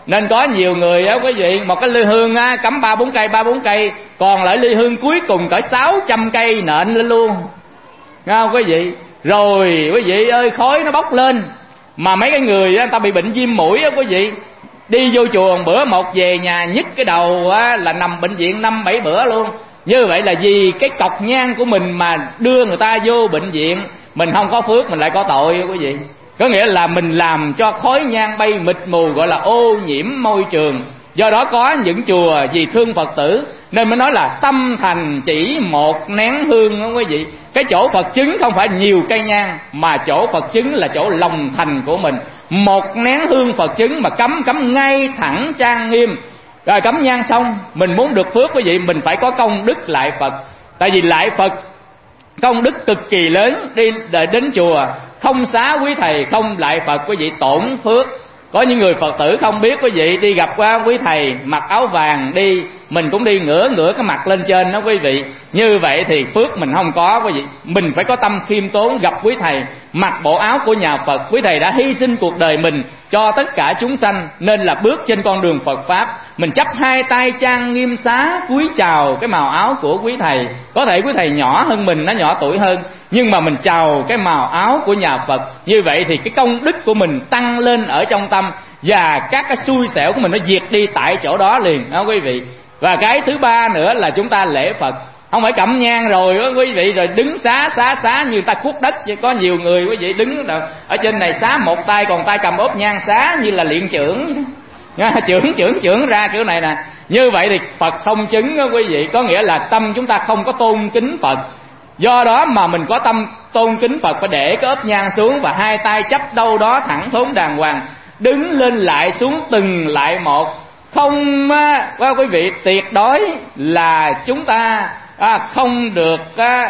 Nên có nhiều người á quý vị, một cái ly hương á cắm ba bốn cây ba bốn cây, còn lại ly hương cuối cùng cỡ sáu trăm cây nện lên luôn, nghe không quý vị? Rồi quý vị ơi, khói nó bốc lên, mà mấy cái người á, người ta bị bệnh viêm mũi á quý vị, đi vô chùa bữa một về nhà nhức cái đầu á, là nằm bệnh viện năm bảy bữa luôn. Như vậy là vì cái cọc nhang của mình mà đưa người ta vô bệnh viện, mình không có phước mình lại có tội quý vị. Có nghĩa là mình làm cho khói nhang bay mịt mù, gọi là ô nhiễm môi trường. Do đó có những chùa vì thương Phật tử nên mới nói là tâm thành chỉ một nén hương đó quý vị. Cái chỗ Phật chứng không phải nhiều cây nhang, mà chỗ Phật chứng là chỗ lòng thành của mình. Một nén hương Phật chứng mà cắm cắm ngay thẳng trang nghiêm. Rồi cắm nhang xong, mình muốn được phước quý vị, mình phải có công đức lại Phật. Tại vì lại Phật công đức cực kỳ lớn, đi đến chùa không xá quý thầy không lại Phật quý vị tổn phước. Có những người Phật tử không biết quý vị, đi gặp qua quý thầy mặc áo vàng đi, mình cũng đi ngửa ngửa cái mặt lên trên đó quý vị. Như vậy thì phước mình không có quý vị. Mình phải có tâm khiêm tốn, gặp quý thầy mặc bộ áo của nhà Phật. Quý thầy đã hy sinh cuộc đời mình cho tất cả chúng sanh, nên là bước trên con đường Phật Pháp, mình chắp hai tay trang nghiêm xá cúi chào cái màu áo của quý thầy. Có thể quý thầy nhỏ hơn mình, nó nhỏ tuổi hơn, nhưng mà mình chào cái màu áo của nhà Phật. Như vậy thì cái công đức của mình tăng lên ở trong tâm, và các cái xui xẻo của mình nó diệt đi tại chỗ đó liền đó quý vị. Và cái thứ ba nữa là chúng ta lễ Phật, không phải cẩm nhang rồi đó quý vị, rồi đứng xá xá xá như người ta cuốc đất. Có nhiều người quý vị đứng ở trên này xá một tay, còn tay cầm ốp nhang xá như là luyện trưởng, trưởng trưởng trưởng ra kiểu này nè. Như vậy thì Phật không chứng đó quý vị, có nghĩa là tâm chúng ta không có tôn kính Phật. Do đó mà mình có tâm tôn kính Phật, phải để cái ốp nhang xuống và hai tay chấp đâu đó thẳng thốn đàng hoàng, đứng lên lại xuống từng lại một. Không á, quý vị, tuyệt đối là chúng ta à, không được á,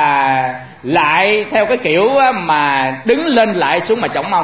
là lại theo cái kiểu á, mà đứng lên lại xuống mà chổng mông.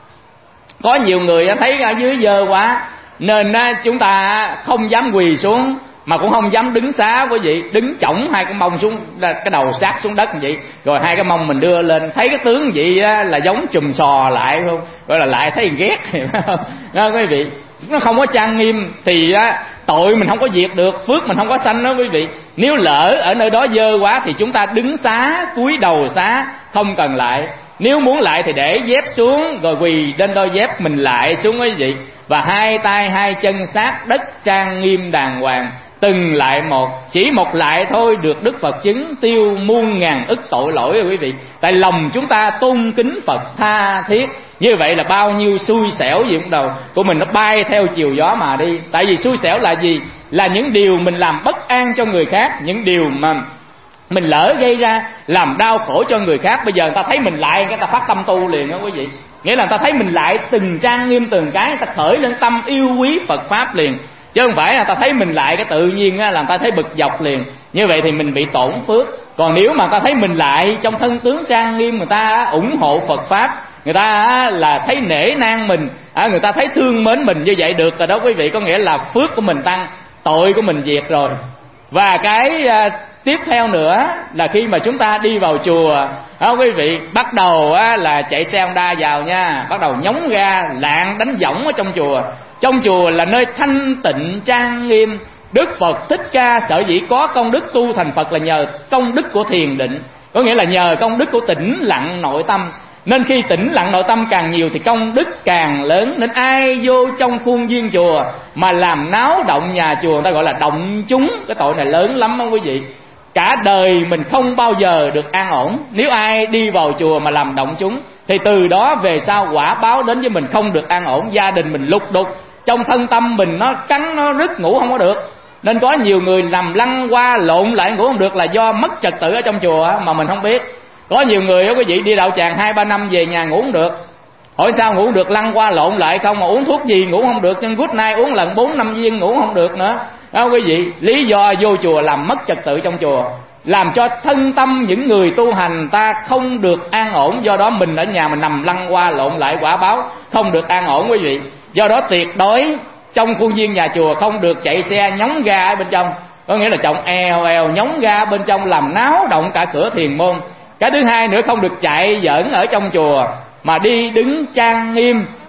Có nhiều người thấy ở dưới dơ quá nên á, chúng ta không dám quỳ xuống, mà cũng không dám đứng xá quý vị, đứng chổng hai cái mông xuống, cái đầu sát xuống đất như vậy, rồi hai cái mông mình đưa lên, thấy cái tướng vậy á, là giống chùm sò lại không, gọi là lại thấy ghét không đó quý vị. Nó không có trang nghiêm thì á, tội mình không có diệt được, phước mình không có sanh đó quý vị. Nếu lỡ ở nơi đó dơ quá thì chúng ta đứng xá, cúi đầu xá, không cần lại. Nếu muốn lại thì để dép xuống rồi quỳ trên đôi dép mình lại xuống quý vị, và hai tay hai chân sát đất trang nghiêm đàng hoàng, từng lại một. Chỉ một lại thôi được Đức Phật chứng tiêu muôn ngàn ức tội lỗi rồi quý vị. Tại lòng chúng ta tôn kính Phật tha thiết, như vậy là bao nhiêu xui xẻo gì cũng đầu của mình nó bay theo chiều gió mà đi. Tại vì xui xẻo là gì? Là những điều mình làm bất an cho người khác, những điều mà mình lỡ gây ra làm đau khổ cho người khác. Bây giờ người ta thấy mình lại, người ta phát tâm tu liền đó quý vị. Nghĩa là người ta thấy mình lại từng trang nghiêm từng cái, người ta khởi lên tâm yêu quý Phật Pháp liền. Chứ không phải là ta thấy mình lại cái tự nhiên là người ta thấy bực dọc liền. Như vậy thì mình bị tổn phước. Còn nếu mà ta thấy mình lại trong thân tướng trang nghiêm, người ta ủng hộ Phật Pháp, người ta là thấy nể nang mình, người ta thấy thương mến mình, như vậy được rồi đó quý vị. Có nghĩa là phước của mình tăng, tội của mình diệt rồi. Và cái à, tiếp theo nữa là khi mà chúng ta đi vào chùa đó quý vị, bắt đầu á, là chạy xe Honda vào nha, bắt đầu nhóng ga lạng đánh võng ở trong chùa. Trong chùa là nơi thanh tịnh trang nghiêm. Đức Phật Thích Ca sở dĩ có công đức tu thành Phật là nhờ công đức của thiền định, có nghĩa là nhờ công đức của tĩnh lặng nội tâm. Nên khi tĩnh lặng nội tâm càng nhiều thì công đức càng lớn. Nên ai vô trong khuôn viên chùa mà làm náo động nhà chùa, người ta gọi là động chúng. Cái tội này lớn lắm đó quý vị. Cả đời mình không bao giờ được an ổn. Nếu ai đi vào chùa mà làm động chúng thì từ đó về sau quả báo đến với mình không được an ổn. Gia đình mình lục đục, trong thân tâm mình nó cắn nó rứt, ngủ không có được. Nên có nhiều người nằm lăn qua lộn lại ngủ không được là do mất trật tự ở trong chùa mà mình không biết. Có nhiều người đó quý vị, đi đạo tràng hai ba năm về nhà ngủ không được. Hỏi sao ngủ không được? Lăn qua lộn lại không, mà uống thuốc gì ngủ không được. Nhưng good night uống lần bốn năm viên ngủ không được nữa đó quý vị. Lý do vô chùa làm mất trật tự trong chùa, làm cho thân tâm những người tu hành ta không được an ổn. Do đó mình ở nhà mình nằm lăn qua lộn lại, quả báo không được an ổn quý vị. Do đó tuyệt đối trong khuôn viên nhà chùa không được chạy xe nhóng ga ở bên trong, có nghĩa là trọng eo eo nhóng ga bên trong làm náo động cả cửa thiền môn. Cái thứ hai nữa, không được chạy giỡn ở trong chùa mà đi đứng trang nghiêm,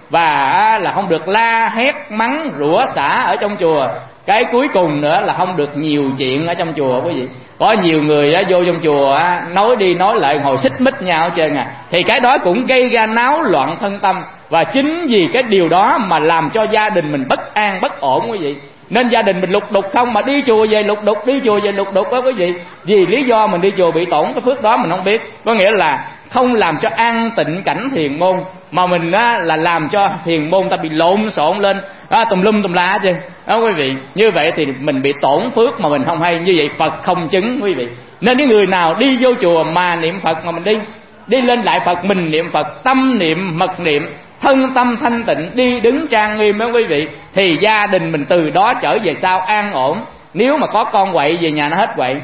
và là không được la hét mắng rủa xả ở trong chùa. Cái cuối cùng nữa là không được nhiều chuyện ở trong chùa quý vị. Có nhiều người á, vô trong chùa á, nói đi nói lại ngồi xích mích nhau hết trơn à. Thì cái đó cũng gây ra náo loạn thân tâm. Và chính vì cái điều đó mà làm cho gia đình mình bất an, bất ổn quý vị. Nên gia đình mình lục đục không, mà đi chùa về lục đục, đi chùa về lục đục đó quý vị. Vì lý do mình đi chùa bị tổn cái phước đó mình không biết. Có nghĩa là không làm cho an tịnh cảnh thiền môn, mà mình á, là làm cho thiền môn ta bị lộn xộn lên á, tùm lum tùm la chứ đó quý vị. Như vậy thì mình bị tổn phước mà mình không hay. Như vậy Phật không chứng quý vị. Nên những người nào đi vô chùa mà niệm Phật, mà mình đi đi lên lại Phật, mình niệm Phật, tâm niệm mật niệm, thân tâm thanh tịnh, đi đứng trang nghiêm đó quý vị, thì gia đình mình từ đó trở về sau an ổn. Nếu mà có con quậy về nhà nó hết quậy,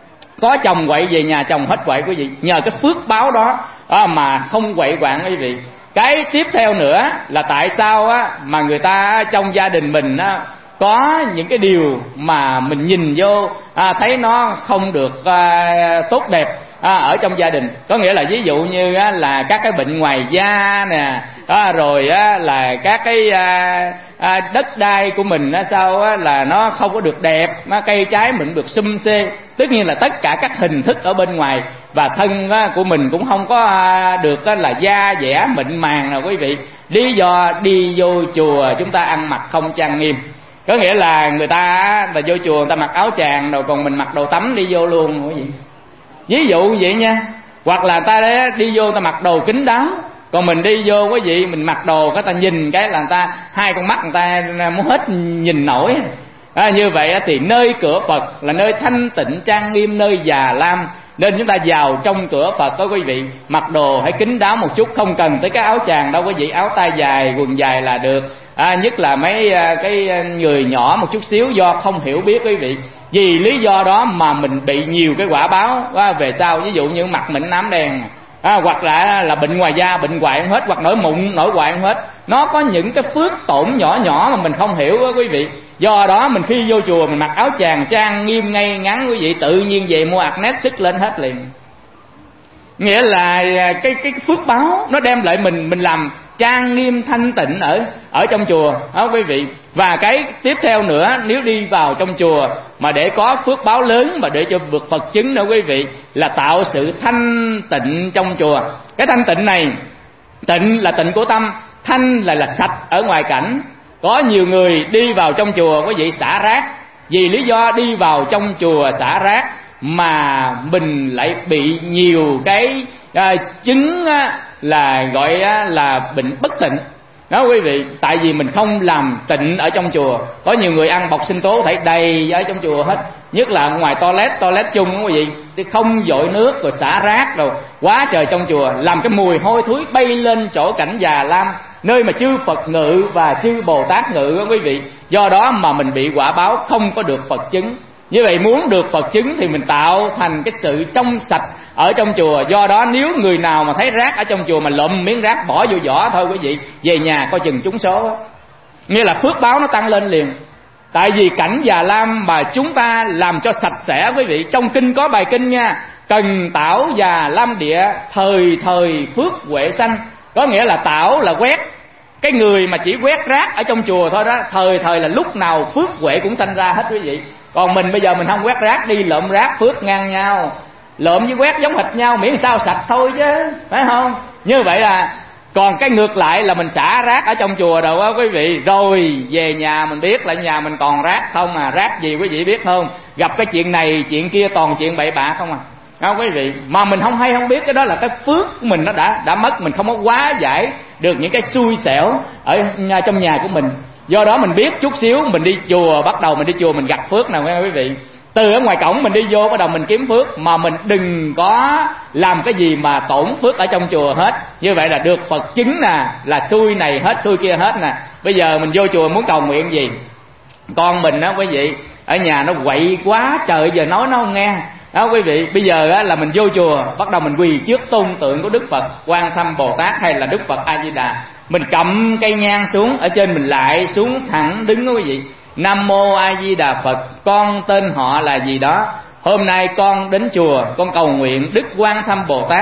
có chồng quậy về nhà chồng hết quậy quý vị. Nhờ cái phước báo đó à, mà không quậy quạng quý vị. Cái tiếp theo nữa là tại sao á, mà người ta trong gia đình mình á, có những cái điều mà mình nhìn vô à, thấy nó không được à, tốt đẹp à, ở trong gia đình. Có nghĩa là ví dụ như á, là các cái bệnh ngoài da nè, à, rồi á, là các cái à, à, đất đai của mình á, sao á, là nó không có được đẹp, á, cây trái mình được sum xê. Tất nhiên là tất cả các hình thức ở bên ngoài, và thân á, của mình cũng không có à, được á, là da dẻ mịn màng nào quý vị. Lý do đi vô chùa chúng ta ăn mặc không trang nghiêm. Có nghĩa là người ta là vô chùa người ta mặc áo tràng rồi, còn mình mặc đồ tắm đi vô luôn quý vị. Ví dụ như vậy nha. Hoặc là người ta đi vô người ta mặc đồ kín đáo, còn mình đi vô quý vị mình mặc đồ cái ta nhìn cái là người ta hai con mắt người ta muốn hết nhìn nổi à, như vậy thì nơi cửa Phật là nơi thanh tịnh trang nghiêm, nơi già lam, nên chúng ta vào trong cửa Phật đó quý vị, mặc đồ hãy kín đáo một chút, không cần tới cái áo tràng đâu quý vị. Áo tay dài quần dài là được à, nhất là mấy cái người nhỏ một chút xíu do không hiểu biết quý vị. Vì lý do đó mà mình bị nhiều cái quả báo à, về sau. Ví dụ như mặt mình nám đen à, hoặc là là bệnh ngoài da, bệnh hoại không hết, hoặc nổi mụn nổi hoại không hết. Nó có những cái phước tổn nhỏ nhỏ mà mình không hiểu đó quý vị. Do đó mình khi vô chùa mình mặc áo tràng trang nghiêm ngay ngắn quý vị, tự nhiên về mua ạc nét sức lên hết liền. Nghĩa là cái cái phước báo nó đem lại mình mình làm trang nghiêm thanh tịnh ở ở trong chùa đó quý vị. Và cái tiếp theo nữa, nếu đi vào trong chùa mà để có phước báo lớn mà để cho được Phật chứng nữa quý vị, là tạo sự thanh tịnh trong chùa. Cái thanh tịnh này, tịnh là tịnh của tâm, thanh là là sạch ở ngoài cảnh. Có nhiều người đi vào trong chùa quý vị xả rác. Vì lý do đi vào trong chùa xả rác mà mình lại bị nhiều cái à, chứng á, là gọi á, là bệnh bất tịnh đó quý vị. Tại vì mình không làm tịnh ở trong chùa. Có nhiều người ăn bọc sinh tố thấy đầy ở trong chùa hết, nhất là ngoài toilet toilet chung đó quý vị, thì không dội nước rồi xả rác rồi quá trời trong chùa, làm cái mùi hôi thối bay lên chỗ cảnh già lam, nơi mà chư Phật ngự và chư Bồ Tát ngự đó quý vị. Do đó mà mình bị quả báo không có được Phật chứng. Như vậy muốn được Phật chứng thì mình tạo thành cái sự trong sạch ở trong chùa. Do đó nếu người nào mà thấy rác ở trong chùa mà lụm miếng rác bỏ vô giỏ thôi quý vị, về nhà coi chừng trúng số đó. Nghĩa là phước báo nó tăng lên liền. Tại vì cảnh già lam mà chúng ta làm cho sạch sẽ quý vị. Trong kinh có bài kinh nha: cần tảo già lam địa, thời thời phước huệ sanh. Có nghĩa là tảo là quét, cái người mà chỉ quét rác ở trong chùa thôi đó, thời thời là lúc nào phước huệ cũng sanh ra hết quý vị. Còn mình bây giờ mình không quét rác, đi lượm rác phước ngang nhau, lượm với quét giống hệt nhau, miễn sao sạch thôi chứ, phải không? Như vậy là còn cái ngược lại là mình xả rác ở trong chùa đâu á quý vị, rồi về nhà mình biết là nhà mình còn rác không à. Rác gì quý vị biết không? Gặp cái chuyện này chuyện kia toàn chuyện bậy bạ không à. Không quý vị, mà mình không hay không biết, cái đó là cái phước của mình nó đã đã mất, mình không có hóa giải được những cái xui xẻo ở trong nhà của mình. Do đó mình biết chút xíu, mình đi chùa, bắt đầu mình đi chùa mình gặt phước nào nghe quý vị. Từ ở ngoài cổng mình đi vô bắt đầu mình kiếm phước, mà mình đừng có làm cái gì mà tổn phước ở trong chùa hết. Như vậy là được Phật chứng nè, là xui này hết xui kia hết nè. Bây giờ mình vô chùa muốn cầu nguyện gì, con mình đó quý vị, ở nhà nó quậy quá trời, giờ nói nó không nghe đó quý vị. Bây giờ á, là mình vô chùa bắt đầu mình quỳ trước tôn tượng của Đức Phật Quan Thâm Bồ Tát hay là Đức Phật A Di Đà, mình cầm cây nhang xuống, ở trên mình lại xuống thẳng đứng đó quý vị. Nam mô A Di Đà Phật, con tên họ là gì đó, hôm nay con đến chùa con cầu nguyện Đức Quan Thâm Bồ Tát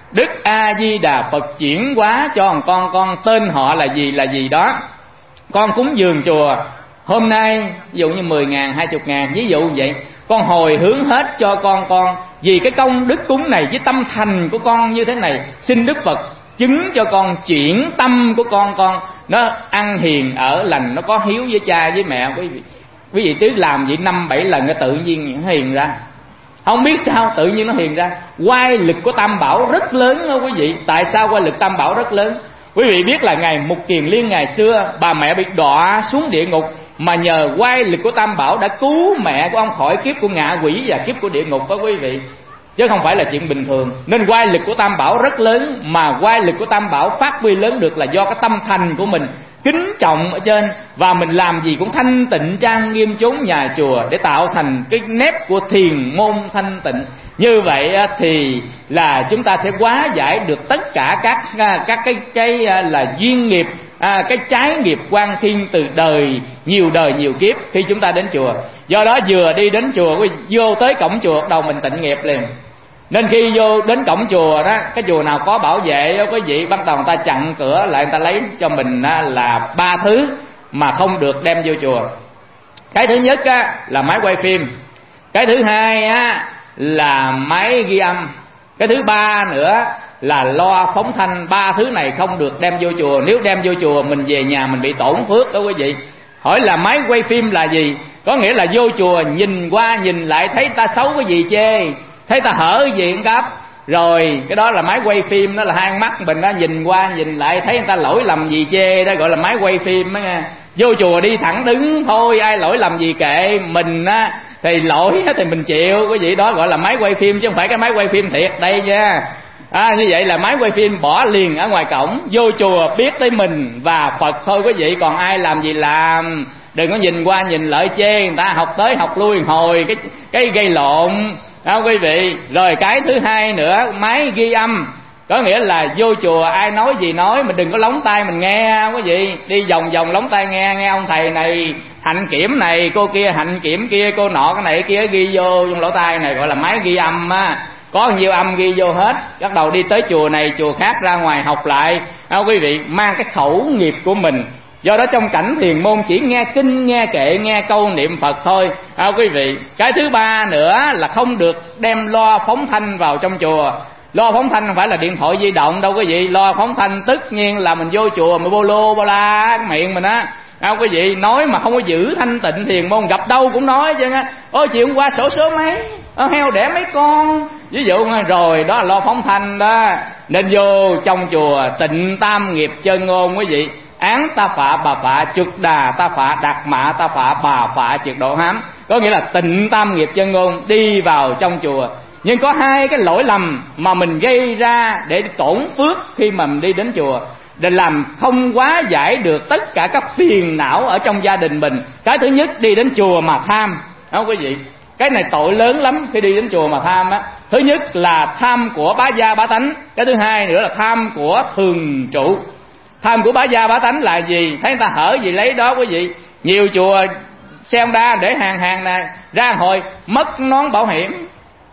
Đức A Di Đà Phật chuyển hóa cho con con tên họ là gì là gì đó. Con cúng dường chùa hôm nay ví dụ như mười ngàn, hai mươi ngàn, ví dụ vậy, con hồi hướng hết cho con con vì cái công đức cúng này với tâm thành của con như thế này, xin Đức Phật chứng cho con chuyển tâm của con con nó ăn hiền ở lành, nó có hiếu với cha với mẹ. Quý vị quý vị cứ làm vậy năm bảy lần nó tự nhiên nó hiền ra, không biết sao tự nhiên nó hiền ra. Oai lực của Tam Bảo rất lớn đó quý vị. Tại sao oai lực Tam Bảo rất lớn? Quý vị biết là ngày Mục Kiền Liên ngày xưa bà mẹ bị đọa xuống địa ngục, mà nhờ oai lực của Tam Bảo đã cứu mẹ của ông khỏi kiếp của ngạ quỷ và kiếp của địa ngục đó quý vị, chứ không phải là chuyện bình thường. Nên oai lực của Tam Bảo rất lớn, mà oai lực của Tam Bảo phát huy lớn được là do cái tâm thành của mình kính trọng ở trên, và mình làm gì cũng thanh tịnh trang nghiêm chốn nhà chùa để tạo thành cái nếp của thiền môn thanh tịnh. Như vậy thì là chúng ta sẽ hóa giải được tất cả các các cái cái là duyên nghiệp, à, cái trái nghiệp quan thiên từ đời nhiều đời nhiều kiếp khi chúng ta đến chùa. Do đó vừa đi đến chùa, vô tới cổng chùa đầu mình tịnh nghiệp liền. Nên khi vô đến cổng chùa đó, cái chùa nào có bảo vệ đó quý vị, bắt đầu người ta chặn cửa lại, người ta lấy cho mình là ba thứ mà không được đem vô chùa. Cái thứ nhất á, là máy quay phim. Cái thứ hai á, là máy ghi âm. Cái thứ ba nữa là loa phóng thanh. Ba thứ này không được đem vô chùa. Nếu đem vô chùa mình về nhà mình bị tổn phước đó quý vị. Hỏi là máy quay phim là gì? Có nghĩa là vô chùa nhìn qua nhìn lại thấy ta xấu cái gì chê, thấy ta hở cái gì cấp, rồi cái đó là máy quay phim. Đó là hai mắt mình đó, nhìn qua nhìn lại thấy người ta lỗi lầm gì chê, đó gọi là máy quay phim đó nghe. Vô chùa đi thẳng đứng thôi, ai lỗi lầm gì kệ mình á, thì lỗi thì mình chịu. Cái gì đó gọi là máy quay phim, chứ không phải cái máy quay phim thiệt đây nha. À, như vậy là máy quay phim bỏ liền ở ngoài cổng. Vô chùa biết tới mình và Phật thôi quý vị, còn ai làm gì làm. Đừng có nhìn qua nhìn lại chê người ta, học tới học lui hồi cái cái gây lộn đó quý vị. Rồi cái thứ hai nữa, máy ghi âm. Có nghĩa là vô chùa ai nói gì nói mình đừng có lóng tai mình nghe quý vị. Đi vòng vòng lóng tai nghe, nghe ông thầy này hạnh kiểm này, cô kia hạnh kiểm kia, cô nọ cái này kia ghi vô trong lỗ tai này, gọi là máy ghi âm á. Có nhiều âm ghi vô hết. Bắt đầu đi tới chùa này chùa khác ra ngoài học lại đó quý vị, mang cái khẩu nghiệp của mình. Do đó trong cảnh thiền môn chỉ nghe kinh, nghe kệ, nghe câu niệm Phật thôi à, quý vị. Cái thứ ba nữa là không được đem loa phóng thanh vào trong chùa. Loa phóng thanh không phải là điện thoại di động đâu quý vị. Loa phóng thanh tất nhiên là mình vô chùa mà bô lô bô la cái miệng mình á à, quý vị, nói mà không có giữ thanh tịnh thiền môn, gặp đâu cũng nói chứ á. Ôi chiều hôm qua sổ số mấy, Ờ, heo đẻ mấy con, ví dụ rồi đó là lo phóng thanh đó. Nên vô trong chùa tịnh tam nghiệp chân ngôn quý vị. Án ta phạ bà phạ trực đà ta phạ đạt mạ ta phạ bà phạ trực độ hám. Có nghĩa là tịnh tam nghiệp chân ngôn đi vào trong chùa. Nhưng có hai cái lỗi lầm mà mình gây ra để tổn phước khi mà mình đi đến chùa, để làm không hóa giải được tất cả các phiền não ở trong gia đình mình. Cái thứ nhất, đi đến chùa mà tham đó quý vị. Cái này tội lớn lắm khi đi đến chùa mà tham á. Thứ nhất là tham của bá gia bá tánh. Cái thứ hai nữa là tham của thường trụ. Tham của bá gia bá tánh là gì? Thấy người ta hở gì lấy đó quý vị. Nhiều chùa xem ra để hàng hàng nè, ra hồi mất nón bảo hiểm.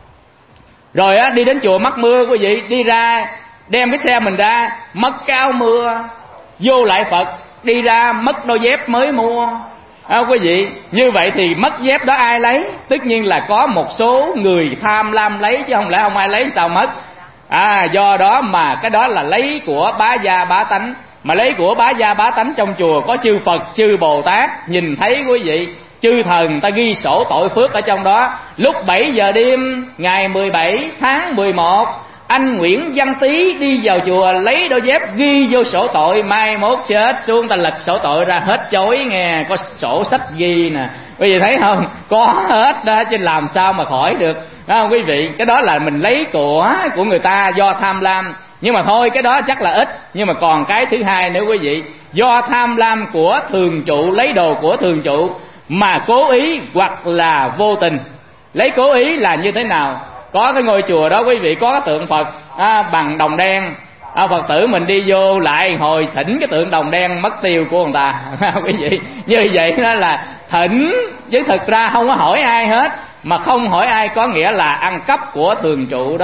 Rồi á, đi đến chùa mắc mưa quý vị, đi ra đem cái xe mình ra mất cái áo mưa. Vô lại Phật đi ra mất đôi dép mới mua à, quý vị. Như vậy thì mất dép đó ai lấy? Tất nhiên là có một số người tham lam lấy, chứ không lẽ không ai lấy sao mất. À, do đó mà cái đó là lấy của bá gia bá tánh. Mà lấy của bá gia bá tánh trong chùa có chư Phật, chư Bồ Tát nhìn thấy quý vị. Chư thần ta ghi sổ tội phước ở trong đó. Lúc bảy giờ đêm ngày mười bảy tháng mười một, anh Nguyễn Văn Tý đi vào chùa lấy đôi dép ghi vô sổ tội. Mai mốt chết xuống ta lật sổ tội ra hết chối nghe. Có sổ sách ghi nè, quý vị thấy không? Có hết đó, chứ làm sao mà khỏi được đó không quý vị. Cái đó là mình lấy của của người ta do tham lam. Nhưng mà thôi cái đó chắc là ít. Nhưng mà còn cái thứ hai nữa quý vị. Do tham lam của thường trụ, lấy đồ của thường trụ mà cố ý hoặc là vô tình. Lấy cố ý là như thế nào? Có cái ngôi chùa đó quý vị, có cái tượng Phật à, bằng đồng đen à, Phật tử mình đi vô lại hồi thỉnh cái tượng đồng đen mất tiêu của người ta quý vị. Như vậy đó là thỉnh, chứ thực ra không có hỏi ai hết. Mà không hỏi ai có nghĩa là ăn cắp của thường trụ đó.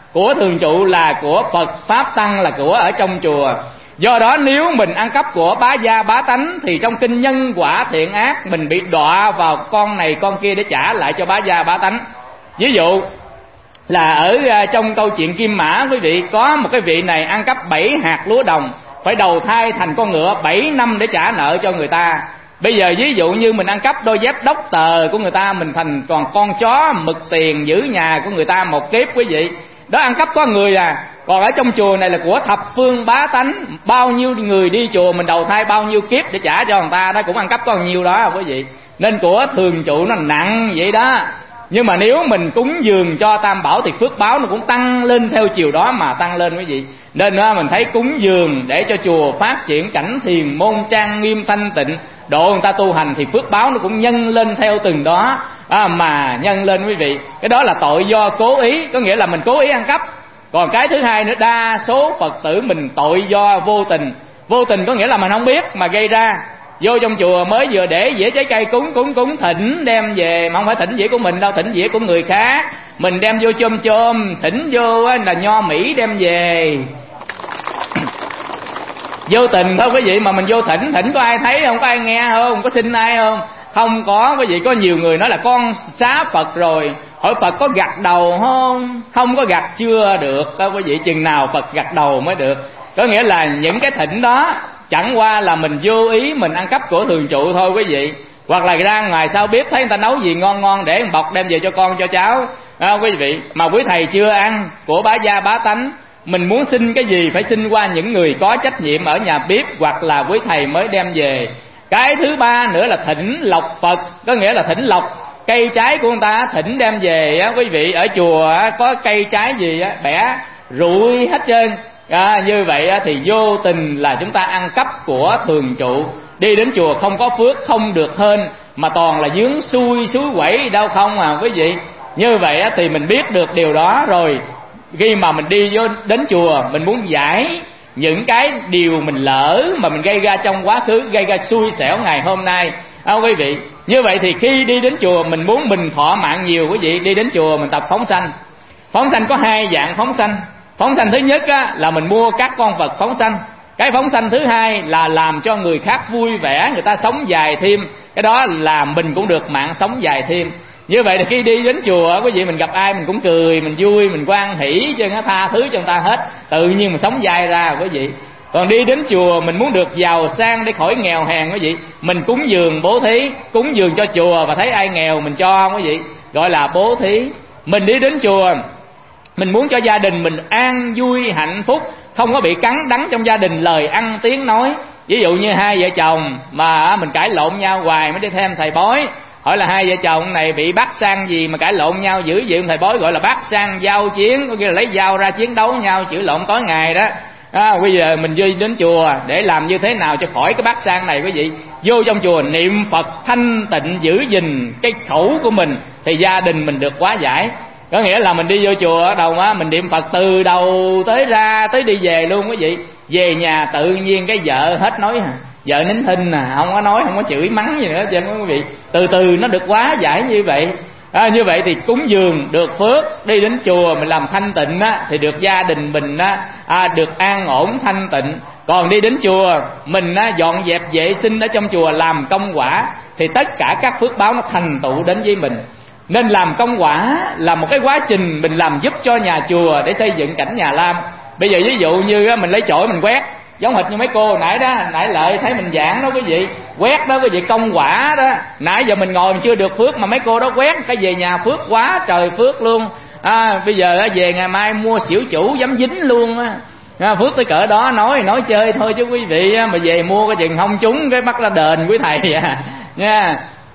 của thường trụ là của Phật Pháp Tăng, là của ở trong chùa. Do đó nếu mình ăn cắp của bá gia bá tánh thì trong kinh nhân quả thiện ác mình bị đọa vào con này con kia để trả lại cho bá gia bá tánh. Ví dụ là ở trong câu chuyện Kim Mã, quý vị, có một cái vị này ăn cắp bảy hạt lúa đồng, phải đầu thai thành con ngựa bảy năm để trả nợ cho người ta. Bây giờ ví dụ như mình ăn cắp đôi dép đốc tờ của người ta, mình thành còn con chó mực tiền giữ nhà của người ta một kiếp, quý vị. Đó ăn cắp có người à. Còn ở trong chùa này là của thập phương bá tánh, bao nhiêu người đi chùa mình đầu thai bao nhiêu kiếp để trả cho người ta, đó cũng ăn cắp có nhiêu đó quý vị. Nên của thường trụ nó nặng vậy đó. Nhưng mà nếu mình cúng dường cho Tam Bảo thì phước báo nó cũng tăng lên theo chiều đó mà tăng lên quý vị. Nên đó, mình thấy cúng dường để cho chùa phát triển cảnh thiền môn trang nghiêm thanh tịnh, độ người ta tu hành thì phước báo nó cũng nhân lên theo từng đó à, mà nhân lên quý vị. Cái đó là tội do cố ý, có nghĩa là mình cố ý ăn cắp. Còn cái thứ hai nữa, đa số Phật tử mình tội do vô tình. Vô tình có nghĩa là mình không biết mà gây ra. Vô trong chùa mới vừa để dĩa trái cây cúng cúng cúng thỉnh đem về, mà không phải thỉnh dĩa của mình đâu, thỉnh dĩa của người khác. Mình đem vô chôm chôm, thỉnh vô là nho Mỹ đem về. Vô tình thôi quý vị, mà mình vô thỉnh, thỉnh có ai thấy không, có ai nghe không, có xin ai không? Không có quý vị. Có nhiều người nói là con xá Phật rồi, hỏi Phật có gặt đầu không? Không có gặt chưa được đó quý vị, chừng nào Phật gặt đầu mới được. Có nghĩa là những cái thỉnh đó chẳng qua là mình vô ý mình ăn cắp của thường trụ thôi quý vị. Hoặc là ra ngoài sau biết thấy người ta nấu gì ngon ngon để một bọc đem về cho con cho cháu à, quý vị. Mà quý thầy chưa ăn của bá gia bá tánh, mình muốn xin cái gì phải xin qua những người có trách nhiệm ở nhà bếp hoặc là quý thầy mới đem về. Cái thứ ba nữa là thỉnh lộc Phật, có nghĩa là thỉnh lộc cây trái của người ta, thỉnh đem về á quý vị. Ở chùa á, có cây trái gì á bẻ rụi hết trơn à, như vậy á, thì vô tình là chúng ta ăn cắp của thường trụ. Đi đến chùa không có phước, không được hên, mà toàn là dướng xui suối quẩy đâu không à quý vị. Như vậy á, thì mình biết được điều đó rồi. Khi mà mình đi vô đến chùa, mình muốn giải những cái điều mình lỡ mà mình gây ra trong quá khứ, gây ra xui xẻo ngày hôm nay à, quý vị. Như vậy thì khi đi đến chùa mình muốn mình thọ mạng nhiều quý vị, đi đến chùa mình tập phóng sanh. Phóng sanh có hai dạng phóng sanh. Phóng sanh thứ nhất á, là mình mua các con vật phóng sanh. Cái phóng sanh thứ hai là làm cho người khác vui vẻ, người ta sống dài thêm. Cái đó là mình cũng được mạng sống dài thêm. Như vậy thì khi đi đến chùa quý vị, mình gặp ai mình cũng cười, mình vui, mình hoan hỷ cho nó tha thứ cho người ta hết, tự nhiên mình sống dài ra quý vị. Còn đi đến chùa mình muốn được giàu sang để khỏi nghèo hèn quý vị, mình cúng dường bố thí, cúng dường cho chùa và thấy ai nghèo mình cho quý vị, gọi là bố thí. Mình đi đến chùa mình muốn cho gia đình mình an vui hạnh phúc, không có bị cắn đắng trong gia đình lời ăn tiếng nói. Ví dụ như hai vợ chồng mà mình cãi lộn nhau hoài mới đi thêm thầy bói, hỏi là hai vợ chồng này bị bắt sang gì mà cãi lộn nhau dữ vậy, thầy bói gọi là bắt sang giao chiến, có nghĩa là lấy dao ra chiến đấu nhau, chửi lộn tối ngày đó. À, bây giờ mình đi đến chùa để làm như thế nào cho khỏi cái bát sang này quý vị. Vô trong chùa niệm Phật thanh tịnh, giữ gìn cái khẩu của mình thì gia đình mình được hóa giải. Có nghĩa là mình đi vô chùa ở đầu á, mình niệm Phật từ đầu tới ra tới đi về luôn quý vị. Về nhà tự nhiên cái vợ hết nói hả, vợ nín thinh à, không có nói, không có chửi mắng gì nữa cho quý vị. Từ từ nó được hóa giải như vậy. À, như vậy thì cúng dường được phước, đi đến chùa mình làm thanh tịnh á, thì được gia đình mình á, à, được an ổn thanh tịnh. Còn đi đến chùa mình á, dọn dẹp vệ sinh ở trong chùa làm công quả thì tất cả các phước báo nó thành tựu đến với mình. Nên làm công quả là một cái quá trình mình làm giúp cho nhà chùa để xây dựng cảnh nhà lam. Bây giờ ví dụ như á, mình lấy chổi mình quét, giống hệt như mấy cô nãy đó, nãy Lợi thấy mình giảng đó quý vị, quét đó quý vị, công quả đó. Nãy giờ mình ngồi mình chưa được phước mà mấy cô đó quét cái về nhà phước quá trời phước luôn. À, bây giờ về ngày mai mua xỉu chủ dám dính luôn á. À, phước tới cỡ đó nói nói chơi thôi chứ quý vị, mà về mua cái chừng không trúng cái bắt ra đền quý thầy à nha.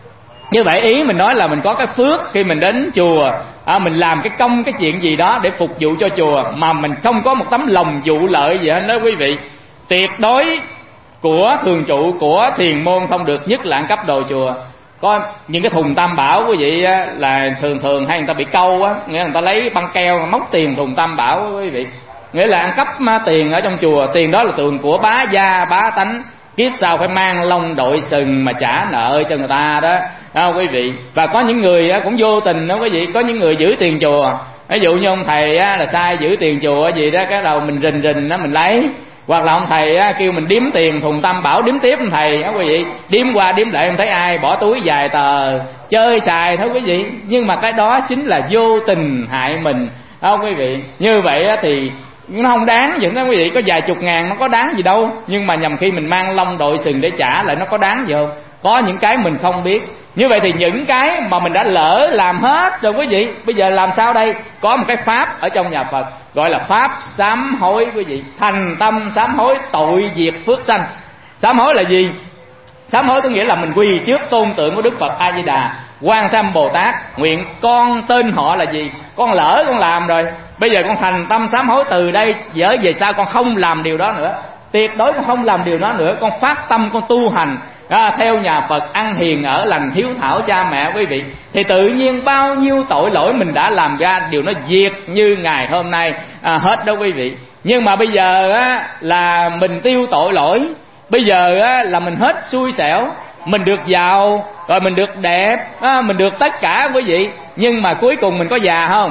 Như vậy ý mình nói là mình có cái phước khi mình đến chùa, à, mình làm cái công cái chuyện gì đó để phục vụ cho chùa mà mình không có một tấm lòng vụ lợi gì hết đó quý vị. Tuyệt đối của thường trụ, của thiền môn không được, nhất là ăn cắp đồ chùa. Có những cái thùng tam bảo quý vị á, là thường thường hay người ta bị câu á, nghĩa là người ta lấy băng keo móc tiền thùng tam bảo quý vị, nghĩa là ăn cắp tiền ở trong chùa. Tiền đó là tiền của bá gia bá tánh, kiếp sau phải mang lông đội sừng mà trả nợ cho người ta đó à, quý vị. Và có những người á, cũng vô tình đó quý vị, có những người giữ tiền chùa Ví dụ như ông thầy á, là sai giữ tiền chùa gì đó, cái đầu mình rình rình đó mình lấy. Hoặc là ông thầy á, kêu mình đếm tiền thùng tam bảo đếm tiếp ông thầy đó quý vị, đếm qua đếm lại không thấy ai, bỏ túi vài tờ chơi xài thôi quý vị. Nhưng mà cái đó chính là vô tình hại mình đó quý vị. Như vậy á, thì nó không đáng gì đó quý vị. Có vài chục ngàn nó có đáng gì đâu, nhưng mà nhằm khi mình mang lông đội sừng để trả lại nó có đáng gì không? Có những cái mình không biết. Như vậy thì những cái mà mình đã lỡ làm hết rồi quý vị, bây giờ làm sao đây? Có một cái pháp ở trong nhà Phật gọi là pháp sám hối quý vị. Thành tâm sám hối tội diệt phước sanh. Sám hối là gì? Sám hối có nghĩa là mình quỳ trước tôn tượng của Đức Phật A Di Đà, Quan Thế Âm Bồ Tát, nguyện con tên họ là gì, con lỡ con làm rồi, bây giờ con thành tâm sám hối, từ đây dở về sau con không làm điều đó nữa, tuyệt đối con không làm điều đó nữa. Con phát tâm con tu hành à, theo nhà Phật, ăn hiền ở lành, hiếu thảo cha mẹ quý vị, thì tự nhiên bao nhiêu tội lỗi mình đã làm ra điều nó diệt như ngày hôm nay à, hết đó quý vị. Nhưng mà bây giờ á, là mình tiêu tội lỗi, bây giờ á, là mình hết xui xẻo, mình được giàu rồi mình được đẹp á, mình được tất cả quý vị. Nhưng mà cuối cùng mình có già không?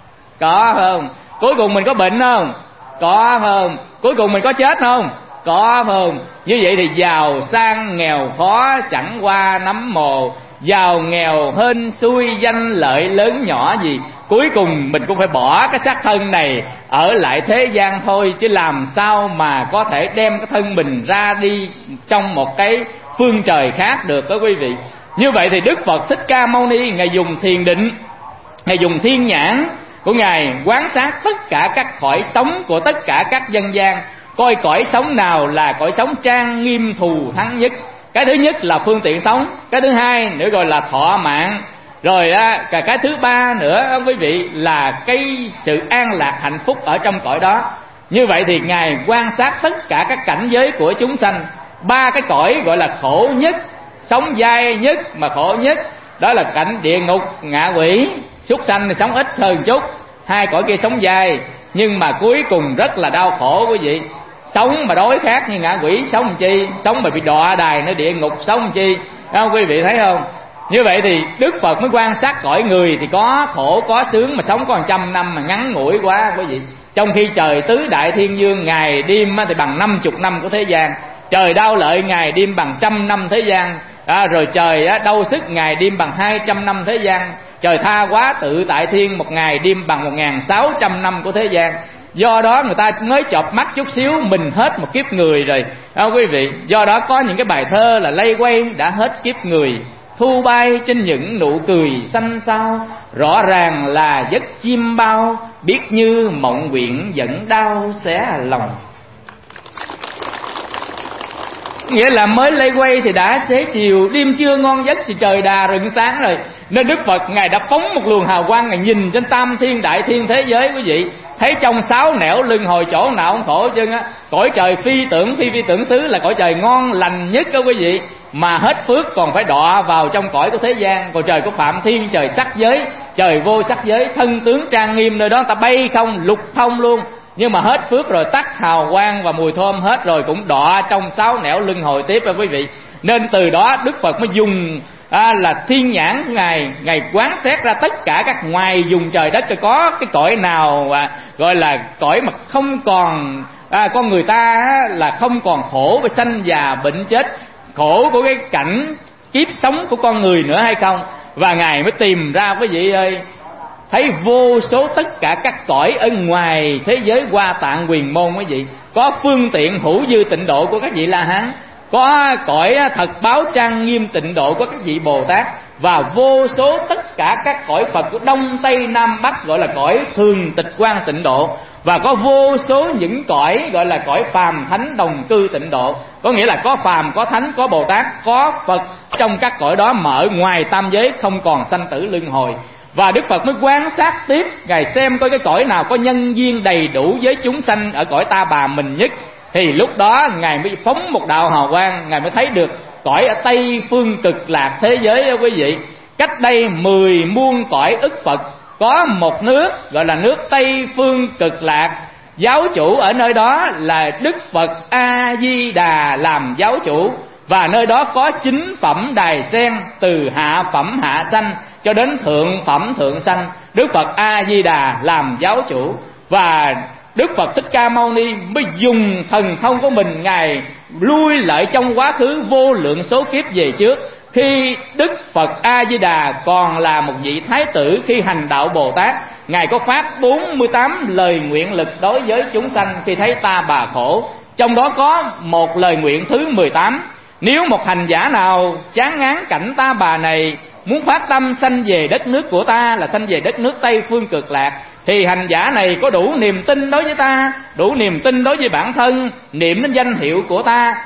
Có không? Cuối cùng mình có bệnh không? Có không? Cuối cùng mình có chết không? Có không? Như vậy thì giàu sang nghèo khó chẳng qua nắm mồ, giàu nghèo hên xui danh lợi lớn nhỏ gì, cuối cùng mình cũng phải bỏ cái xác thân này ở lại thế gian thôi, chứ làm sao mà có thể đem cái thân mình ra đi trong một cái phương trời khác được đó quý vị. Như vậy thì Đức Phật Thích Ca Mâu Ni Ngài dùng thiền định, Ngài dùng thiên nhãn của Ngài quan sát tất cả các cõi sống của tất cả các dân gian, coi cõi sống nào là cõi sống trang nghiêm thù thắng nhất. Cái thứ nhất là phương tiện sống, cái thứ hai nữa gọi là thọ mạng, rồi á, cả cái thứ ba nữa quý vị là cái sự an lạc hạnh phúc ở trong cõi đó. Như vậy thì Ngài quan sát tất cả các cảnh giới của chúng sanh. Ba cái cõi gọi là khổ nhất, sống dai nhất mà khổ nhất, đó là cảnh địa ngục, ngạ quỷ. Súc sanh thì sống ít hơn chút, hai cõi kia sống dai nhưng mà cuối cùng rất là đau khổ quý vị. Sống mà đói khát như ngạ quỷ sống làm chi, sống mà bị đọa đài nơi địa ngục sống làm chi, không quý vị thấy không? Như vậy thì Đức Phật mới quan sát cõi người thì có khổ có sướng, mà sống có một trăm năm mà ngắn ngủi quá quý vị. Trong khi trời tứ đại thiên dương ngày đêm thì bằng năm chục năm của thế gian, trời đau lợi ngày đêm bằng trăm năm thế gian, à, rồi trời đau sức ngày đêm bằng hai trăm năm thế gian, trời tha quá tự tại thiên một ngày đêm bằng một ngàn sáu trăm năm của thế gian. Do đó người ta mới chợp mắt chút xíu mình hết một kiếp người rồi à, quý vị. Do đó có những cái bài thơ là lây quay đã hết kiếp người, thu bay trên những nụ cười xanh xao, rõ ràng là giấc chim bao, biết như mộng quyện dẫn đau xé lòng. Nghĩa là mới lây quay thì đã xế chiều, đêm trưa ngon giấc thì trời đà rừng sáng rồi. Nên Đức Phật Ngài đã phóng một luồng hào quang, Ngài nhìn trên tam thiên đại thiên thế giới quý vị, thấy trong sáu nẻo lưng hồi chỗ nào không khổ chân á. Cõi trời phi tưởng phi phi tưởng xứ là cõi trời ngon lành nhất đó quý vị, mà hết phước còn phải đọa vào trong cõi của thế gian. Còn trời của phạm thiên, trời sắc giới, trời vô sắc giới, thân tướng trang nghiêm, nơi đó người ta bay không lục thông luôn. Nhưng mà hết phước rồi, tắt hào quang và mùi thơm hết rồi, cũng đọa trong sáu nẻo luân hồi tiếp rồi quý vị. Nên từ đó Đức Phật mới dùng à, là thiên nhãn của Ngài, Ngài quán xét ra tất cả các ngoài vùng trời đất, có cái cõi nào à, gọi là cõi mà không còn à, con người ta là không còn khổ với sanh già bệnh chết, khổ của cái cảnh kiếp sống của con người nữa hay không. Và Ngài mới tìm ra quý vị ơi, thấy vô số tất cả các cõi ở ngoài thế giới Hoa Tạng Quyền Môn quý vị, có phương tiện hữu dư tịnh độ của các vị La Hán, có cõi thật báo trang nghiêm tịnh độ của các vị Bồ Tát, và vô số tất cả các cõi Phật của Đông Tây Nam Bắc gọi là cõi thường tịch quan tịnh độ, và có vô số những cõi gọi là cõi phàm thánh đồng cư tịnh độ. Có nghĩa là có phàm, có thánh, có Bồ Tát, có Phật trong các cõi đó, mà ở ngoài tam giới không còn sanh tử luân hồi. Và Đức Phật mới quan sát tiếp, Ngài xem coi cái cõi nào có nhân duyên đầy đủ với chúng sanh ở cõi Ta Bà mình nhất, thì lúc đó Ngài mới phóng một đạo hào quang, Ngài mới thấy được cõi ở Tây phương cực lạc thế giới đó quý vị. Cách đây mười muôn cõi ức Phật, có một nước gọi là nước Tây phương cực lạc, giáo chủ ở nơi đó là Đức Phật A Di Đà làm giáo chủ. Và nơi đó có chín phẩm đài sen, từ hạ phẩm hạ sanh cho đến thượng phẩm thượng sanh, Đức Phật A Di Đà làm giáo chủ. Và Đức Phật Thích Ca Mâu Ni mới dùng thần thông của mình, Ngài lui lại trong quá khứ vô lượng số kiếp về trước, khi Đức Phật A Di Đà còn là một vị thái tử, khi hành đạo Bồ Tát, Ngài có phát bốn mươi tám lời nguyện lực đối với chúng sanh khi thấy ta bà khổ. Trong đó có một lời nguyện thứ mười tám: nếu một hành giả nào chán ngán cảnh ta bà này, muốn phát tâm sanh về đất nước của ta, là sanh về đất nước Tây Phương Cực Lạc, thì hành giả này có đủ niềm tin đối với ta, đủ niềm tin đối với bản thân, niệm đến danh hiệu của ta,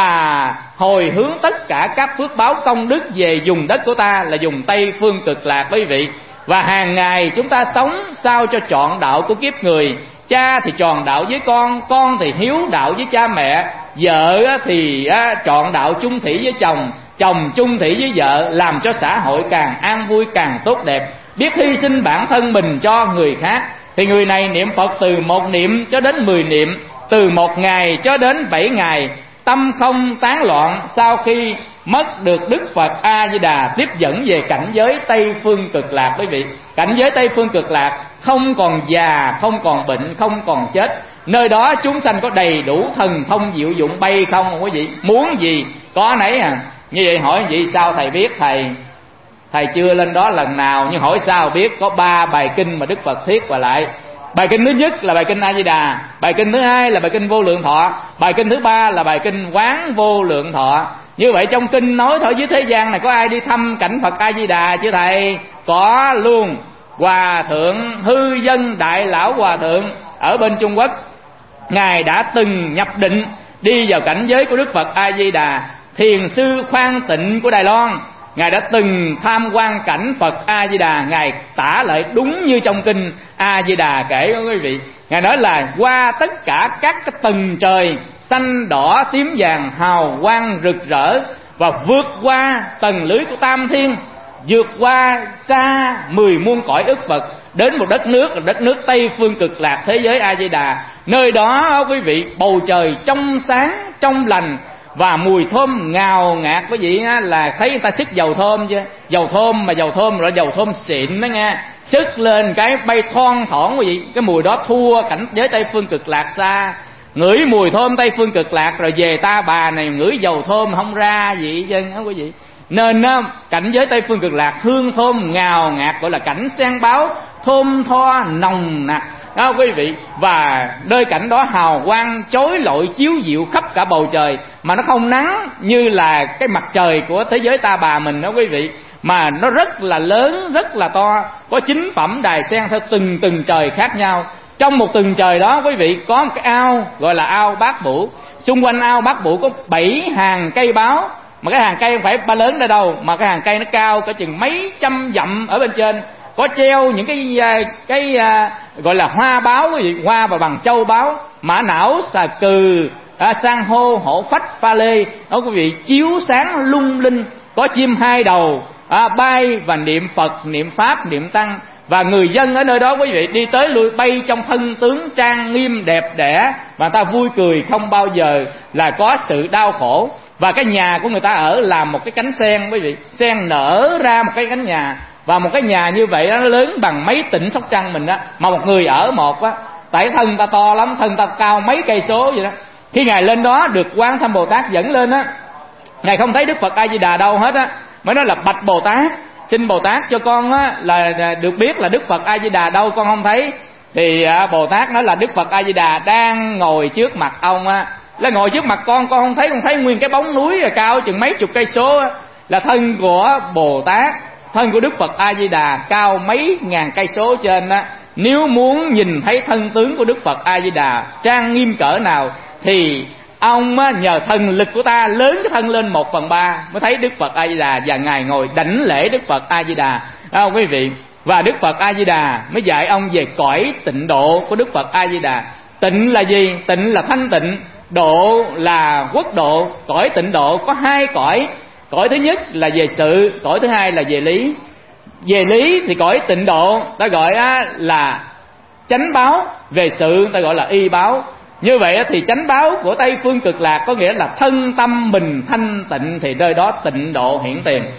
và hồi hướng tất cả các phước báo công đức về vùng đất của ta, là vùng Tây Phương Cực Lạc quý vị. Và hàng ngày chúng ta sống sao cho trọn đạo của kiếp người. Cha thì tròn đạo với con, con thì hiếu đạo với cha mẹ, vợ thì trọn đạo chung thủy với chồng, chồng chung thủy với vợ, làm cho xã hội càng an vui, càng tốt đẹp. Biết hy sinh bản thân mình cho người khác, thì người này niệm Phật từ một niệm cho đến mười niệm, từ một ngày cho đến bảy ngày, tâm không tán loạn. Sau khi mất được Đức Phật A Di Đà, tiếp dẫn về cảnh giới Tây Phương Cực Lạc quý vị. Cảnh giới Tây Phương Cực Lạc không còn già, không còn bệnh, không còn chết. Nơi đó chúng sanh có đầy đủ thần thông diệu dụng, bay không quý vị, muốn gì có nấy à. Như vậy hỏi gì sao thầy biết? Thầy Thầy chưa lên đó lần nào, nhưng hỏi sao biết? Có ba bài kinh mà Đức Phật thiết và lại. Bài kinh thứ nhất là bài kinh A Di Đà, bài kinh thứ hai là bài kinh Vô Lượng Thọ, bài kinh thứ ba là bài kinh Quán Vô Lượng Thọ. Như vậy trong kinh nói thôi, dưới thế gian này có ai đi thăm cảnh Phật A Di Đà chứ thầy? Có luôn. Hòa thượng Hư Dân Đại Lão Hòa thượng ở bên Trung Quốc, Ngài đã từng nhập định đi vào cảnh giới của Đức Phật A Di Đà. Thiền sư Khoan Tịnh của Đài Loan, Ngài đã từng tham quan cảnh Phật A Di Đà. Ngài tả lại đúng như trong kinh A Di Đà kể đó quý vị. Ngài nói là qua tất cả các cái tầng trời xanh đỏ tím vàng hào quang rực rỡ, và vượt qua tầng lưới của tam thiên, vượt qua xa mười muôn cõi ức Phật, đến một đất nước là đất nước Tây Phương Cực Lạc, thế giới A Di Đà. Nơi đó quý vị, bầu trời trong sáng trong lành, và mùi thơm ngào ngạt. Quý vị là thấy người ta xức dầu thơm chưa? Dầu thơm mà dầu thơm là dầu thơm xịn đó nha, xức lên cái bay thon thỏn quý vị. Cái mùi đó thua cảnh giới Tây Phương Cực Lạc xa. Ngửi mùi thơm Tây Phương Cực Lạc rồi về ta bà này ngửi dầu thơm không ra gì chứ đó quý vị. Nên đó, cảnh giới Tây Phương Cực Lạc hương thơm ngào ngạt, gọi là cảnh sen báo, thơm tho nồng nặc đó quý vị. Và nơi cảnh đó hào quang chói lọi chiếu diệu khắp cả bầu trời, mà nó không nắng như là cái mặt trời của thế giới ta bà mình đó quý vị, mà nó rất là lớn, rất là to. Có chín phẩm đài sen theo từng từng trời khác nhau. Trong một từng trời đó quý vị có một cái ao gọi là ao Bát Bủ. Xung quanh ao Bát Bủ có bảy hàng cây báo, mà cái hàng cây không phải ba lớn đây đâu, mà cái hàng cây nó cao cả chừng mấy trăm dặm ở bên trên. Có treo những cái cái, cái gọi là hoa báo quý vị, hoa và bằng châu báu, mã não, xà cừ, à, san hô, hổ phách, pha lê đó quý vị, chiếu sáng lung linh. Có chim hai đầu à, bay và niệm Phật, niệm Pháp, niệm Tăng. Và người dân ở nơi đó quý vị đi tới lui bay trong thân tướng trang nghiêm đẹp đẽ, và người ta vui cười không bao giờ là có sự đau khổ. Và cái nhà của người ta ở làm một cái cánh sen quý vị, sen nở ra một cái cánh nhà. Và một cái nhà như vậy đó, nó lớn bằng mấy tỉnh Sóc Trăng mình đó, mà một người ở một á, tại thân ta to lắm, thân ta cao mấy cây số vậy đó. Khi Ngài lên đó được Quán Thâm Bồ Tát dẫn lên á, Ngài không thấy Đức Phật A Di Đà đâu hết á, mới nói là bạch Bồ Tát, xin Bồ Tát cho con á là được biết là Đức Phật A Di Đà đâu, con không thấy. Thì à, Bồ Tát nói là Đức Phật A Di Đà đang ngồi trước mặt ông á, là ngồi trước mặt con, con không thấy, con thấy nguyên cái bóng núi là cao chừng mấy chục cây số á, là thân của Bồ Tát. Thân của Đức Phật A Di Đà cao mấy ngàn cây số trên á. Nếu muốn nhìn thấy thân tướng của Đức Phật A Di Đà trang nghiêm cỡ nào, thì ông á, nhờ thần lực của ta lớn cái thân lên một phần ba mới thấy Đức Phật A Di Đà, và Ngài ngồi đảnh lễ Đức Phật A Di Đà đó quý vị. Và Đức Phật A Di Đà mới dạy ông về cõi tịnh độ của Đức Phật A Di Đà. Tịnh là gì? Tịnh là thanh tịnh, độ là quốc độ. Cõi tịnh độ có hai cõi. Cõi thứ nhất là về sự, cõi thứ hai là về lý. Về lý thì cõi tịnh độ ta gọi là chánh báo, về sự ta gọi là y báo. Như vậy thì chánh báo của Tây Phương Cực Lạc có nghĩa là thân tâm mình thanh tịnh, thì nơi đó tịnh độ hiển tiền.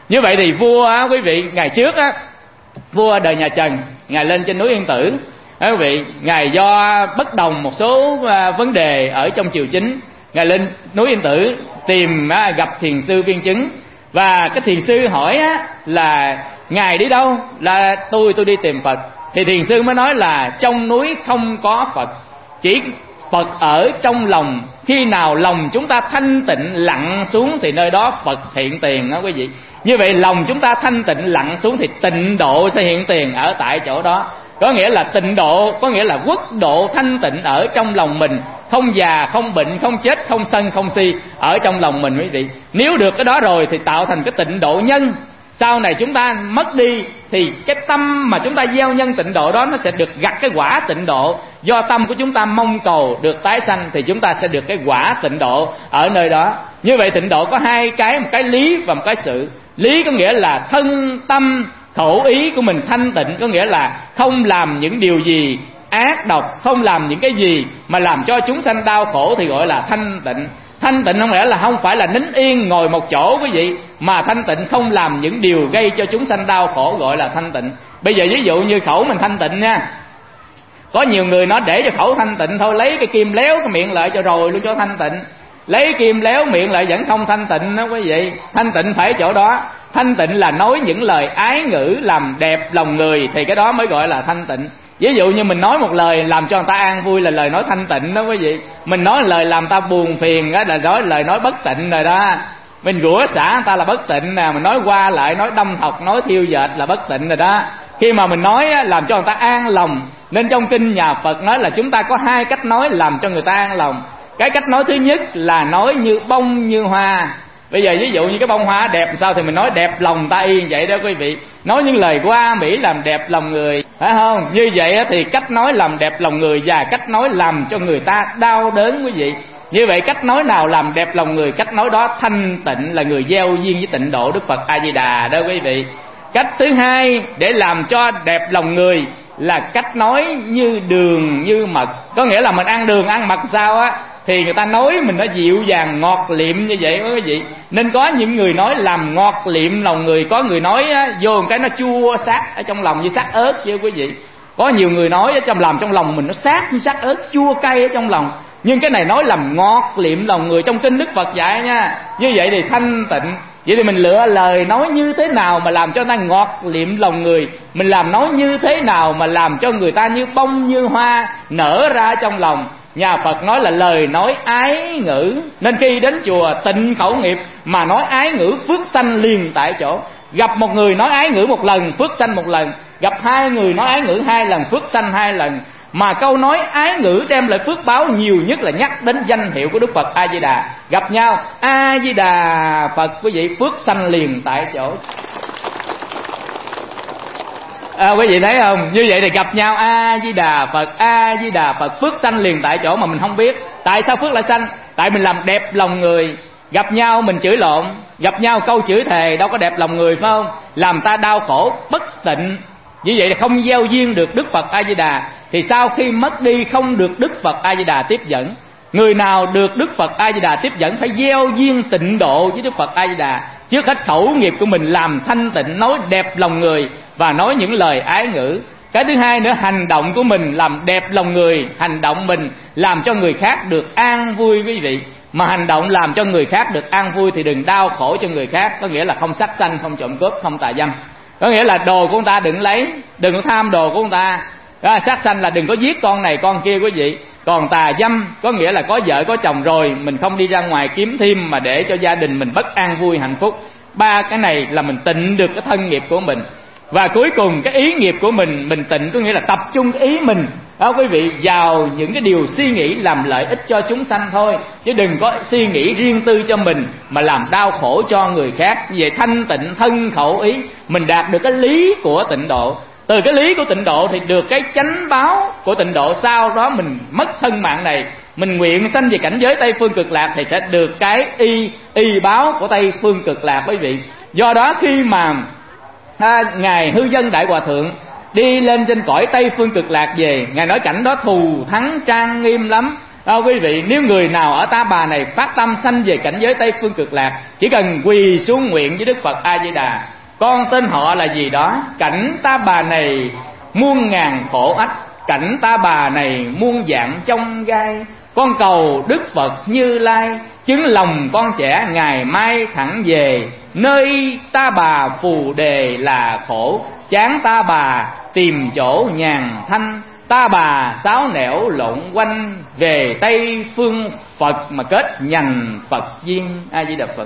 Như vậy thì vua á, quý vị, ngày trước á, vua đời nhà Trần, ngài lên trên núi Yên Tử, quý vị, ngài do bất đồng một số vấn đề ở trong triều chính, ngài lên núi Yên Tử tìm gặp thiền sư Viên Chứng. Và cái thiền sư hỏi á, là ngài đi đâu? Là tôi tôi đi tìm Phật. Thì thiền sư mới nói là trong núi không có Phật, chỉ Phật ở trong lòng. Khi nào lòng chúng ta thanh tịnh lặng xuống thì nơi đó Phật hiện tiền đó quý vị. Như vậy lòng chúng ta thanh tịnh lặng xuống thì tịnh độ sẽ hiện tiền ở tại chỗ đó. Có nghĩa là tịnh độ, có nghĩa là quốc độ thanh tịnh ở trong lòng mình, không già, không bệnh, không chết, không sân, không si ở trong lòng mình quý vị. Nếu được cái đó rồi thì tạo thành cái tịnh độ nhân. Sau này chúng ta mất đi thì cái tâm mà chúng ta gieo nhân tịnh độ đó nó sẽ được gặt cái quả tịnh độ. Do tâm của chúng ta mong cầu được tái sanh thì chúng ta sẽ được cái quả tịnh độ ở nơi đó. Như vậy tịnh độ có hai cái, một cái lý và một cái sự. Lý có nghĩa là thân tâm khẩu ý của mình thanh tịnh, có nghĩa là không làm những điều gì ác độc, không làm những cái gì mà làm cho chúng sanh đau khổ thì gọi là thanh tịnh. Thanh tịnh không lẽ là không phải là nín yên ngồi một chỗ quý vị, mà thanh tịnh không làm những điều gây cho chúng sanh đau khổ gọi là thanh tịnh. Bây giờ ví dụ như khẩu mình thanh tịnh nha, có nhiều người nói để cho khẩu thanh tịnh thôi, lấy cái kim léo cái miệng lại cho rồi luôn cho thanh tịnh. Lấy kim léo miệng lại vẫn không thanh tịnh đó quý vị. Thanh tịnh phải chỗ đó. Thanh tịnh là nói những lời ái ngữ làm đẹp lòng người thì cái đó mới gọi là thanh tịnh. Ví dụ như mình nói một lời làm cho người ta an vui là lời nói thanh tịnh đó quý vị. Mình nói lời làm ta buồn phiền đó là nói lời nói bất tịnh rồi đó. Mình rủa xả người ta là bất tịnh nè, mình nói qua lại, nói đâm thọc, nói thiêu dệt là bất tịnh rồi đó. Khi mà mình nói làm cho người ta an lòng, nên trong kinh nhà Phật nói là chúng ta có hai cách nói làm cho người ta an lòng. Cái cách nói thứ nhất là nói như bông như hoa. Bây giờ ví dụ như cái bông hoa đẹp sao thì mình nói đẹp lòng ta yên vậy đó quý vị. Nói những lời hoa mỹ làm đẹp lòng người, phải không? Như vậy thì cách nói làm đẹp lòng người và cách nói làm cho người ta đau đớn quý vị. Như vậy cách nói nào làm đẹp lòng người, cách nói đó thanh tịnh, là người gieo duyên với tịnh độ Đức Phật A Di Đà đó quý vị. Cách thứ hai để làm cho đẹp lòng người là cách nói như đường như mật. Có nghĩa là mình ăn đường ăn mật sao á thì người ta nói mình nó dịu dàng ngọt liệm như vậy đó quý vị. Nên có những người nói làm ngọt liệm lòng người, có người nói á, vô một cái nó chua xát ở trong lòng như sát ớt chứ quý vị. Có nhiều người nói ở trong làm trong lòng mình nó sát như sát ớt, chua cay ở trong lòng. Nhưng cái này nói làm ngọt liệm lòng người, trong kinh Đức Phật dạy nha. Như vậy thì thanh tịnh. Vậy thì mình lựa lời nói như thế nào mà làm cho người ta ngọt liệm lòng người, mình làm nói như thế nào mà làm cho người ta như bông như hoa nở ra trong lòng. Nhà Phật nói là lời nói ái ngữ. Nên khi đến chùa tịnh khẩu nghiệp mà nói ái ngữ phước sanh liền tại chỗ. Gặp một người nói ái ngữ một lần phước sanh một lần, gặp hai người nói ái ngữ hai lần phước sanh hai lần. Mà câu nói ái ngữ đem lại phước báo nhiều nhất là nhắc đến danh hiệu của Đức Phật A Di Đà. Gặp nhau A Di Đà Phật quý vị, phước sanh liền tại chỗ. À, quý vị thấy không? Như vậy thì gặp nhau A Di Đà Phật, A Di Đà Phật, phước sanh liền tại chỗ mà mình không biết. Tại sao phước lại sanh? Tại mình làm đẹp lòng người. Gặp nhau mình chửi lộn, gặp nhau câu chửi thề đâu có đẹp lòng người phải không? Làm ta đau khổ bất tịnh. Như vậy là không gieo duyên được Đức Phật A Di Đà, thì sau khi mất đi không được Đức Phật A Di Đà tiếp dẫn. Người nào được Đức Phật A Di Đà tiếp dẫn phải gieo duyên tịnh độ với Đức Phật A Di Đà. Trước hết khẩu nghiệp của mình làm thanh tịnh, nói đẹp lòng người và nói những lời ái ngữ. Cái thứ hai nữa, hành động của mình làm đẹp lòng người, hành động mình làm cho người khác được an vui quý vị. Mà hành động làm cho người khác được an vui thì đừng đau khổ cho người khác. Có nghĩa là không sát sanh, không trộm cướp, không tà dâm. Có nghĩa là đồ của người ta đừng lấy, đừng có tham đồ của người ta. Đó, sát sanh là đừng có giết con này con kia quý vị. Còn tà dâm có nghĩa là có vợ có chồng rồi mình không đi ra ngoài kiếm thêm mà để cho gia đình mình bất an vui hạnh phúc. Ba cái này là mình tịnh được cái thân nghiệp của mình. Và cuối cùng cái ý nghiệp của mình mình tịnh, có nghĩa là tập trung cái ý mình đó quý vị vào những cái điều suy nghĩ làm lợi ích cho chúng sanh thôi, chứ đừng có suy nghĩ riêng tư cho mình mà làm đau khổ cho người khác. Về thanh tịnh thân khẩu ý mình đạt được cái lý của tịnh độ. Từ cái lý của tịnh độ thì được cái chánh báo của tịnh độ. Sau đó mình mất thân mạng này, mình nguyện sanh về cảnh giới Tây Phương Cực Lạc thì sẽ được cái y y báo của Tây Phương Cực Lạc quý vị. Do đó khi mà à, ngài Hư Dân Đại Hòa Thượng đi lên trên cõi Tây Phương Cực Lạc về, ngài nói cảnh đó thù thắng trang nghiêm lắm. À, quý vị, nếu người nào ở Ta Bà này phát tâm sanh về cảnh giới Tây Phương Cực Lạc, chỉ cần quỳ xuống nguyện với Đức Phật A Di Đà: con tên họ là gì đó, cảnh Ta Bà này muôn ngàn khổ ách, cảnh Ta Bà này muôn dạng trong gai, con cầu Đức Phật Như Lai chứng lòng con trẻ ngày mai thẳng về, nơi Ta Bà phù đề là khổ, chán Ta Bà tìm chỗ nhàn thanh, Ta Bà sáo nẻo lộn quanh, về Tây Phương Phật mà kết nhành Phật duyên. A Di Đà Phật.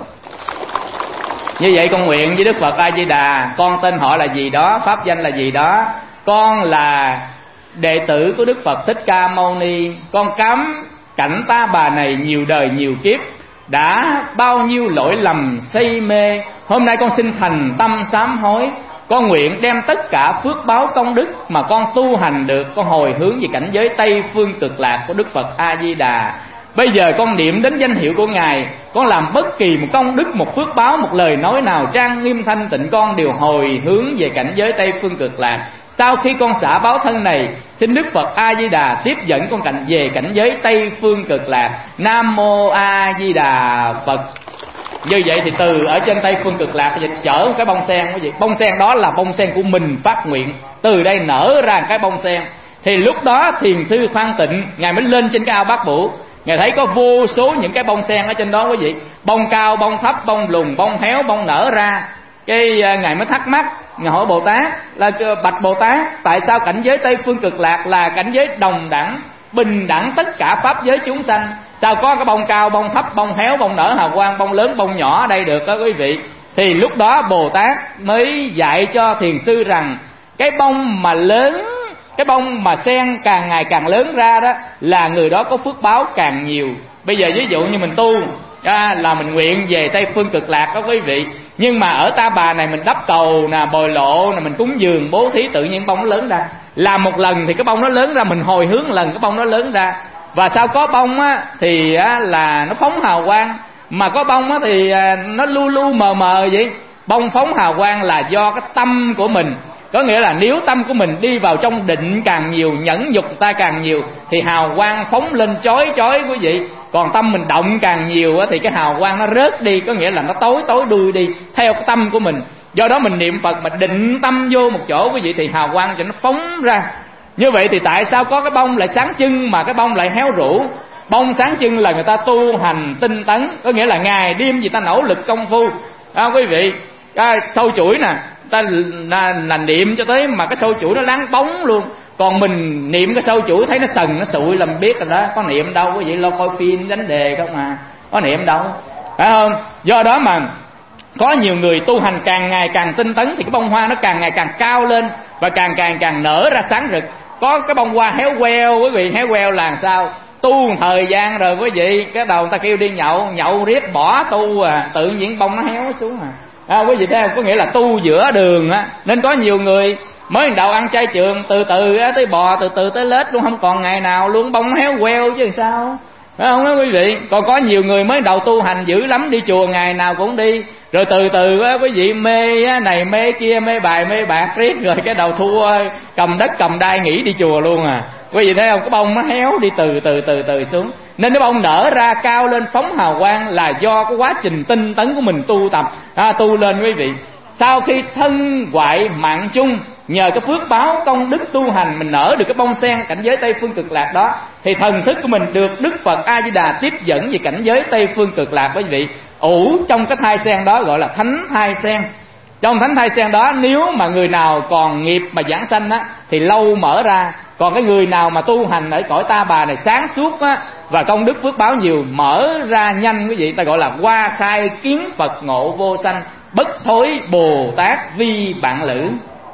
Như vậy con nguyện với Đức Phật A Di Đà: con tên họ là gì đó, pháp danh là gì đó, con là đệ tử của Đức Phật Thích Ca Mâu Ni, con cám cảnh Ta Bà này nhiều đời nhiều kiếp, đã bao nhiêu lỗi lầm say mê, hôm nay con xin thành tâm sám hối. Con nguyện đem tất cả phước báo công đức mà con tu hành được, con hồi hướng về cảnh giới Tây Phương Cực Lạc của Đức Phật A Di Đà. Bây giờ con niệm đến danh hiệu của Ngài, con làm bất kỳ một công đức, một phước báo, một lời nói nào trang nghiêm thanh tịnh, con đều hồi hướng về cảnh giới Tây Phương Cực Lạc. Sau khi con xả báo thân này, xin Đức Phật A Di Đà tiếp dẫn con cảnh về cảnh giới Tây Phương Cực Lạc. Nam Mô A Di Đà Phật. Như vậy thì từ ở trên Tây Phương Cực Lạc thì chở một cái bông sen, quý vị, bông sen đó là bông sen của mình phát nguyện, từ đây nở ra cái bông sen. Thì lúc đó thiền sư Phan Tịnh Ngài mới lên trên cái ao Bát Vũ, Ngài thấy có vô số những cái bông sen ở trên đó, quý vị, bông cao, bông thấp, bông lùn, bông héo, bông nở ra. Cái Ngài mới thắc mắc, Ngài hỏi Bồ Tát là: bạch Bồ Tát, tại sao cảnh giới Tây Phương Cực Lạc là cảnh giới đồng đẳng, bình đẳng tất cả pháp giới chúng sanh, sao có cái bông cao, bông thấp, bông héo, bông nở hào quang, bông lớn, bông nhỏ ở đây được đó quý vị? Thì lúc đó Bồ Tát mới dạy cho thiền sư rằng cái bông mà lớn, cái bông mà sen càng ngày càng lớn ra đó là người đó có phước báo càng nhiều. Bây giờ ví dụ như mình tu à, là mình nguyện về Tây Phương Cực Lạc đó quý vị, nhưng mà ở Ta Bà này mình đắp cầu nè, bồi lộ nè, mình cúng dường bố thí, tự nhiên bông nó lớn ra. Làm một lần thì cái bông nó lớn ra, mình hồi hướng lần cái bông nó lớn ra. Và sao có bông á thì á, là nó phóng hào quang, mà có bông á thì à, nó lu lu mờ mờ vậy. Bông phóng hào quang là do cái tâm của mình, có nghĩa là nếu tâm của mình đi vào trong định càng nhiều, nhẫn nhục ta càng nhiều, thì hào quang phóng lên chói chói quý vị. Còn tâm mình động càng nhiều á, thì cái hào quang nó rớt đi, có nghĩa là nó tối tối đuôi đi theo cái tâm của mình. Do đó mình niệm Phật mà định tâm vô một chỗ quý vị, thì hào quang cho nó phóng ra. Như vậy thì tại sao có cái bông lại sáng trưng mà cái bông lại héo rũ? Bông sáng trưng là người ta tu hành tinh tấn, có nghĩa là ngày đêm gì ta nỗ lực công phu. À, quý vị, à, sâu chuỗi nè, ta là, là niệm cho tới mà cái sâu chuỗi nó láng bóng luôn. Còn mình niệm cái sâu chuỗi thấy nó sần nó sụi là mình biết rồi đó. Có niệm đâu quý vị, lo coi phim đánh đề không à, có niệm đâu, phải không? Do đó mà có nhiều người tu hành càng ngày càng tinh tấn thì cái bông hoa nó càng ngày càng cao lên và càng càng càng nở ra sáng rực. Có cái bông hoa héo queo quý vị, héo queo là sao? Tu một thời gian rồi quý vị, cái đầu ta kêu đi nhậu, nhậu riết bỏ tu à, tự nhiên bông nó héo xuống à. À, quý vị thấy không? Có nghĩa là tu giữa đường á, nên có nhiều người mới đầu ăn chay trường, từ từ á, tới bò, từ từ tới lết luôn, không còn ngày nào luôn, bông héo queo chứ sao, phải không đó quý vị? Còn có nhiều người mới đầu tu hành dữ lắm, đi chùa ngày nào cũng đi, rồi từ từ á quý vị mê á, này mê kia, mê bài mê bạc riết, rồi cái đầu thua cầm đất cầm đai nghỉ đi chùa luôn à. Quý vị thấy không? Cái bông nó héo đi từ từ từ từ xuống. Nên cái bông nở ra cao lên phóng hào quang là do cái quá trình tinh tấn của mình tu tập, à, tu lên quý vị. Sau khi thân hoại mạng chung, nhờ cái phước báo công đức tu hành, mình nở được cái bông sen cảnh giới Tây Phương Cực Lạc đó, thì thần thức của mình được Đức Phật A Di Đà tiếp dẫn về cảnh giới Tây Phương Cực Lạc quý vị. Ủ trong cái thai sen đó gọi là thánh thai sen. Trong thánh thai sen đó, nếu mà người nào còn nghiệp mà giảng sanh á thì lâu mở ra. Còn cái người nào mà tu hành ở cõi Ta Bà này sáng suốt á và công đức phước báo nhiều, mở ra nhanh quý vị, ta gọi là hoa khai kiến Phật ngộ vô sanh, bất thối Bồ Tát vi bạn lữ.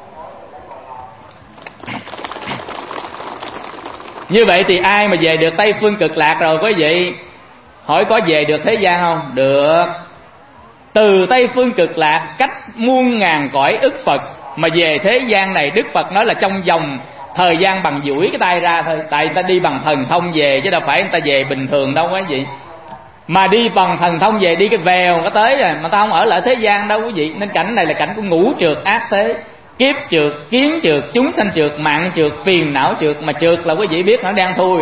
Như vậy thì ai mà về được Tây Phương Cực Lạc rồi quý vị? Hỏi có về được thế gian không? Được. Từ Tây Phương Cực Lạc cách muôn ngàn cõi ức Phật mà về thế gian này, Đức Phật nói là trong vòng thời gian bằng duỗi cái tay ra thôi. Tại người ta đi bằng thần thông về chứ đâu phải người ta về bình thường đâu quý vị. Mà đi bằng thần thông về, đi cái vèo cái tới rồi, mà ta không ở lại thế gian đâu quý vị. Nên cảnh này là cảnh của ngũ trượt ác thế. Kiếp trượt, kiến trượt, chúng sanh trượt, mạng trượt, phiền não trượt. Mà trượt là quý vị biết nó đang thui đó.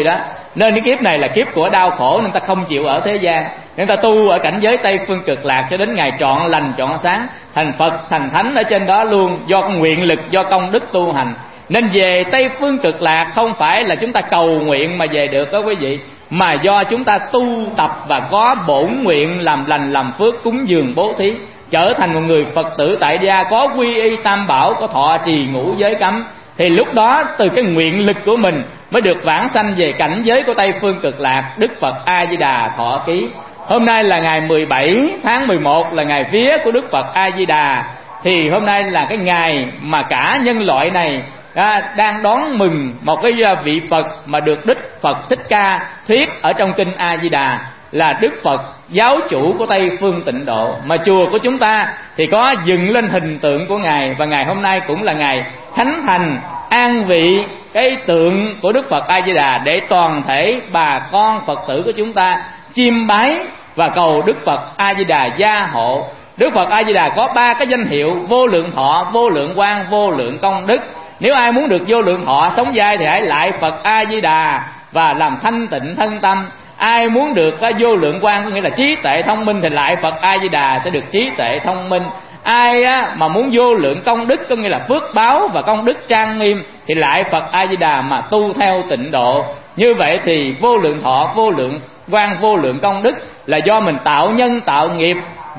Nên cái kiếp này là kiếp của đau khổ, nên ta không chịu ở thế gian, nên ta tu ở cảnh giới Tây Phương Cực Lạc cho đến ngày trọn lành trọn sáng, thành Phật thành Thánh ở trên đó luôn, do nguyện lực, do công đức tu hành. Nên về Tây Phương Cực Lạc không phải là chúng ta cầu nguyện mà về được đó quý vị, mà do chúng ta tu tập và có bổn nguyện làm lành làm phước, cúng dường bố thí, trở thành một người Phật tử tại gia, có quy y tam bảo, có thọ trì ngũ giới cấm, thì lúc đó từ cái nguyện lực của mình mới được vãng sanh về cảnh giới của Tây Phương Cực Lạc. Đức Phật A Di Đà thọ ký. Hôm nay là ngày mười bảy tháng mười một, là ngày vía của Đức Phật A Di Đà. Thì hôm nay là cái ngày mà cả nhân loại này à, đang đón mừng một cái vị Phật mà được Đức Phật Thích Ca thuyết ở trong kinh A Di Đà, là Đức Phật giáo chủ của Tây Phương Tịnh Độ. Mà chùa của chúng ta thì có dựng lên hình tượng của Ngài, và ngày hôm nay cũng là ngày khánh thành an vị cái tượng của Đức Phật A Di Đà, để toàn thể bà con Phật tử của chúng ta chiêm bái và cầu Đức Phật A Di Đà gia hộ. Đức Phật A Di Đà có ba cái danh hiệu: vô lượng thọ, vô lượng quang, vô lượng công đức. Nếu ai muốn được vô lượng thọ sống dai thì hãy lại Phật A Di Đà và làm thanh tịnh thân tâm. Ai muốn được vô lượng quang có nghĩa là trí tuệ thông minh thì lại Phật A Di Đà sẽ được trí tuệ thông minh. Ai á, mà muốn vô lượng công đức có nghĩa là phước báo và công đức trang nghiêm thì lại Phật A Di Đà mà tu theo tịnh độ. Như vậy thì vô lượng thọ, vô lượng quang, vô lượng công đức là do mình tạo nhân tạo nghiệp,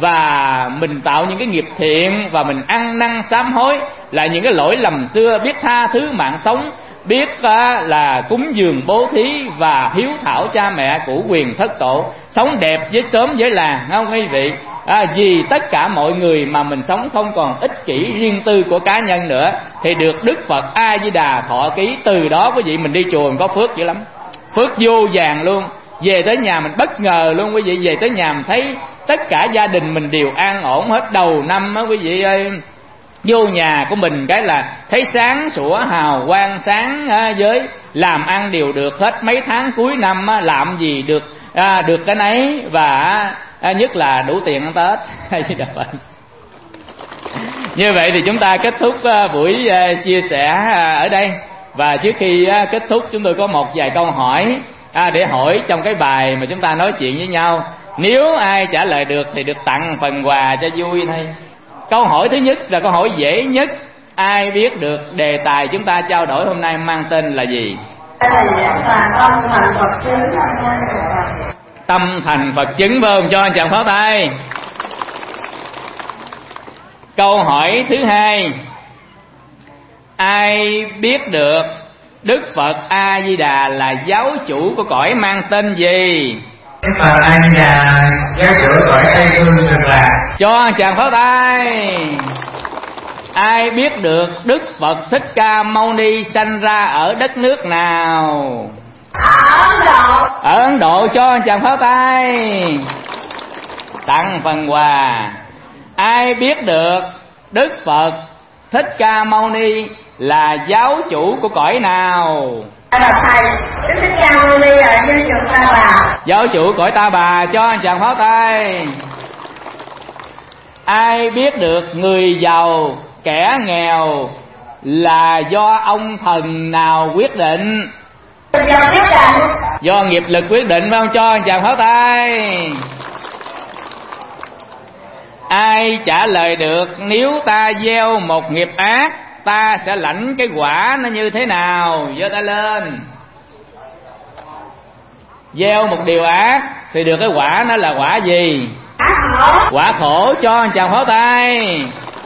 và mình tạo những cái nghiệp thiện, và mình ăn năn sám hối là những cái lỗi lầm xưa, biết tha thứ mạng sống, biết uh, là cúng dường bố thí và hiếu thảo cha mẹ của quyền thất tổ, sống đẹp với xóm với làng, không quý vị? À, vì tất cả mọi người mà mình sống không còn ích kỷ riêng tư của cá nhân nữa, thì được Đức Phật A Di Đà thọ ký. Từ đó quý vị mình đi chùa mình có phước dữ lắm, phước vô vàn luôn. Về tới nhà mình bất ngờ luôn quý vị, về tới nhà mình thấy tất cả gia đình mình đều an ổn hết. Đầu năm á quý vị ơi, vô nhà của mình cái là thấy sáng sủa hào quang sáng á, với làm ăn đều được hết. Mấy tháng cuối năm á, làm gì được à, được cái nấy, và à, nhất là đủ tiền ăn Tết. Như vậy thì chúng ta kết thúc à, buổi à, chia sẻ à, ở đây. Và trước khi à, kết thúc chúng tôi có một vài câu hỏi à, để hỏi trong cái bài mà chúng ta nói chuyện với nhau. Nếu ai trả lời được thì được tặng phần quà cho vui thôi. Câu hỏi thứ nhất là câu hỏi dễ nhất. Ai biết được đề tài chúng ta trao đổi hôm nay mang tên là gì? Tâm thành Phật chứng, phải không? Cho anh chàng pháo tay. Câu hỏi thứ hai. Ai biết được Đức Phật A Di Đà là giáo chủ của cõi mang tên gì? Đức Phật A Di Đà giáo chủ cõi Tây Phương Cực Lạc. Cho anh chàng pháo tay. Ai biết được Đức Phật Thích Ca Mâu Ni sanh ra ở đất nước nào? Ở Ấn Độ. Ở Ấn Độ. Cho anh chàng pháo tay. Tặng phần quà. Ai biết được Đức Phật Thích Ca Mâu Ni là giáo chủ của cõi nào? Là thầy Đức Thích Ca Mâu Ni là giáo chủ Ta Bà. Giáo chủ cõi Ta Bà. Cho anh chàng pháo tay. Ai biết được người giàu kẻ nghèo là do ông thần nào quyết định? Do quyết định. Do nghiệp lực quyết định, phải không? Cho anh chàng pháo tay. Ai trả lời được nếu ta gieo một nghiệp ác ta sẽ lãnh cái quả nó như thế nào? Giơ tay lên. Gieo một điều ác thì được cái quả nó là quả gì? Quả khổ. Quả khổ. Cho anh chàng pháo tay.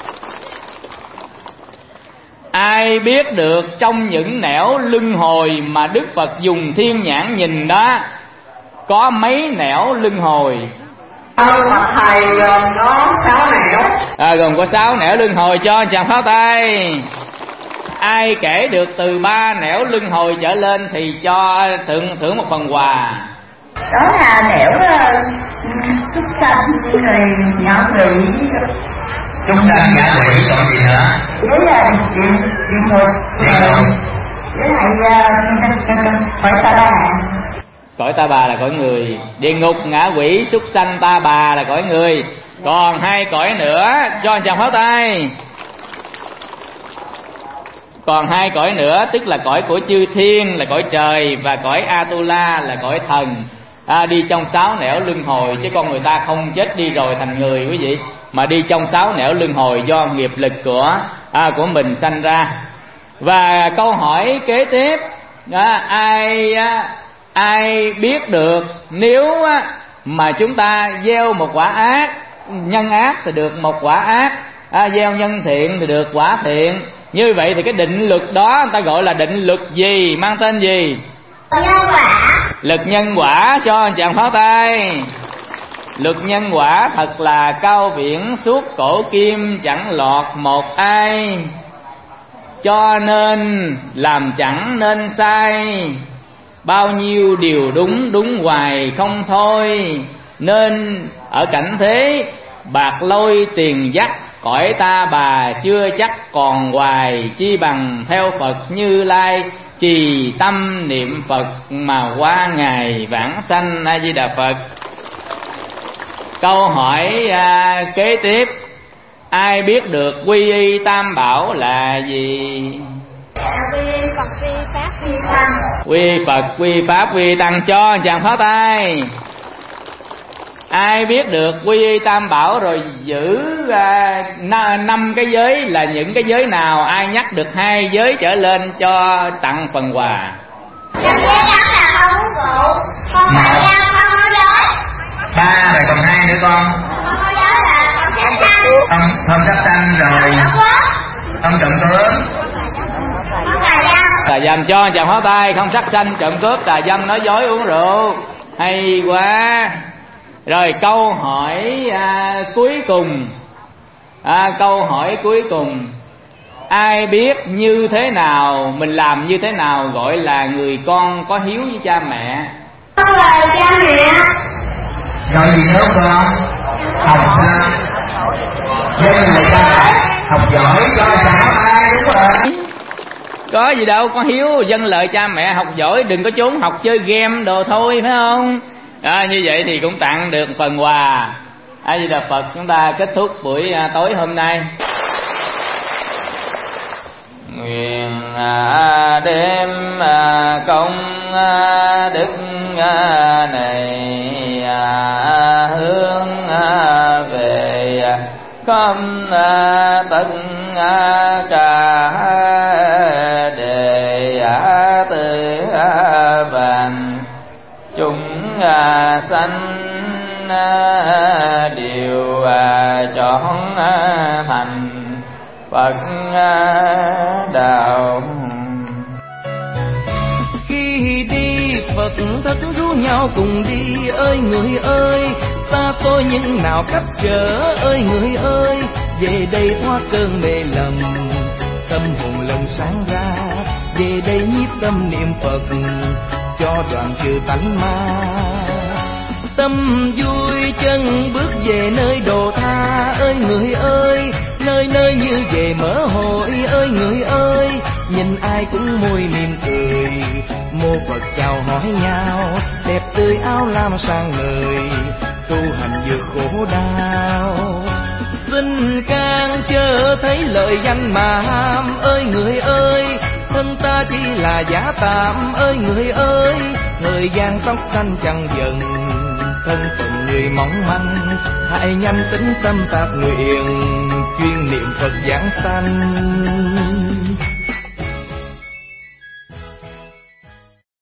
Ai biết được trong những nẻo luân hồi mà Đức Phật dùng thiên nhãn nhìn đó có mấy nẻo luân hồi? Ông thầy gồm có sáu nẻo. À, gồm có sáu nẻo luân hồi. Cho anh chàng pháo tay. Ai kể được từ ba nẻo luân hồi trở lên thì cho thưởng thưởng một phần quà. Đó là nẻo xuất sanh rồi nhỏ quỷ. Chúng ta ngã quỷ còn gì nữa? Đấy là địa địa ngục. Với lại cõi Ta Bà. Cõi Ta Bà là cõi người. Địa ngục, ngã quỷ, súc sanh, Ta Bà là cõi người. Còn hai cõi nữa. Cho anh chàng pháo tay. Còn hai cõi nữa, tức là cõi của chư thiên là cõi trời, và cõi Atula là cõi thần, à, đi trong sáu nẻo luân hồi. Chứ con người ta không chết đi rồi thành người quý vị, mà đi trong sáu nẻo luân hồi do nghiệp lực của à, của mình sanh ra. Và câu hỏi kế tiếp, à, ai à, ai biết được nếu à, mà chúng ta gieo một quả ác, nhân ác thì được một quả ác, à, gieo nhân thiện thì được quả thiện. Như vậy thì cái định luật đó người ta gọi là định luật gì, mang tên gì? Nhân quả. Luật nhân quả. Cho chàng pháo tay. Luật nhân quả thật là cao viễn suốt cổ kim, chẳng lọt một ai, cho nên làm chẳng nên sai. Bao nhiêu điều đúng đúng hoài không thôi, nên ở cảnh thế bạc lôi tiền dắt, cõi ta bà chưa chắc còn hoài. Chi bằng theo Phật Như Lai, trì tâm niệm Phật mà qua ngày vãng sanh. A Di Đà Phật. Câu hỏi à, kế tiếp, ai biết được quy y tam bảo là gì? Quy Phật, quy Pháp, quy Tăng. Quy Phật, quy Pháp, quy Tăng. Cho chàng pháo tay. Ai biết được quy y tam bảo rồi giữ à, năm cái giới là những cái giới nào? Ai nhắc được hai giới trở lên cho tặng phần quà. Năm giới đó là không uống rượu, không phải giao, không nói dối. Ba rồi còn hai nữa con. Không nói dối là không sát sanh. Không không sát sanh rồi. Không trộm cướp. Không tà dâm. Tà dâm. Cho chàng pháo tay. Không sát sanh, trộm cướp, tà dâm, nói dối, uống rượu. Hay quá. Rồi câu hỏi à, cuối cùng, à, câu hỏi cuối cùng, ai biết như thế nào, mình làm như thế nào gọi là người con có hiếu với cha mẹ? Con lời cha mẹ. Rồi gì nữa con? Học sao? Dân người ta học giỏi cho cháu ai, đúng rồi. Có gì đâu, có hiếu dân lợi cha mẹ, học giỏi, đừng có trốn học chơi game đồ thôi, phải không? À, như vậy thì cũng tặng được phần quà. A Di Đà Phật. Chúng ta kết thúc buổi à, tối hôm nay. Nguyện à, đêm à, công à, đức à, này à, hướng à, về à, không à, tất à, cả đề à, từ à, vàng chúng à, sanh à, đều à, chọn à, thành Phật à, đạo. Khi đi Phật thất ru nhau cùng đi, ơi người ơi ta tôi những nào cách trở, ơi người ơi về đây thoát cơn mê lầm, tâm hồn lần sáng ra, về đây nhiếp tâm niệm Phật cho đoạn trừ tánh ma. Tâm vui chân bước về nơi đồ tha, ơi người ơi nơi nơi như về mở hội, ơi người ơi nhìn ai cũng môi mỉm cười, mô Phật chào hỏi nhau, đẹp tươi áo lam sang người, tu hành vượt khổ đau. Vinh can chớ thấy lợi danh mà ham, ơi người ơi thân ta chỉ là giả tạm, ơi người ơi thời gian tóc xanh chẳng dần, thân phận người mỏng manh, hãy nhanh tính tâm tạp nguyện, chuyên niệm Phật giảng sanh.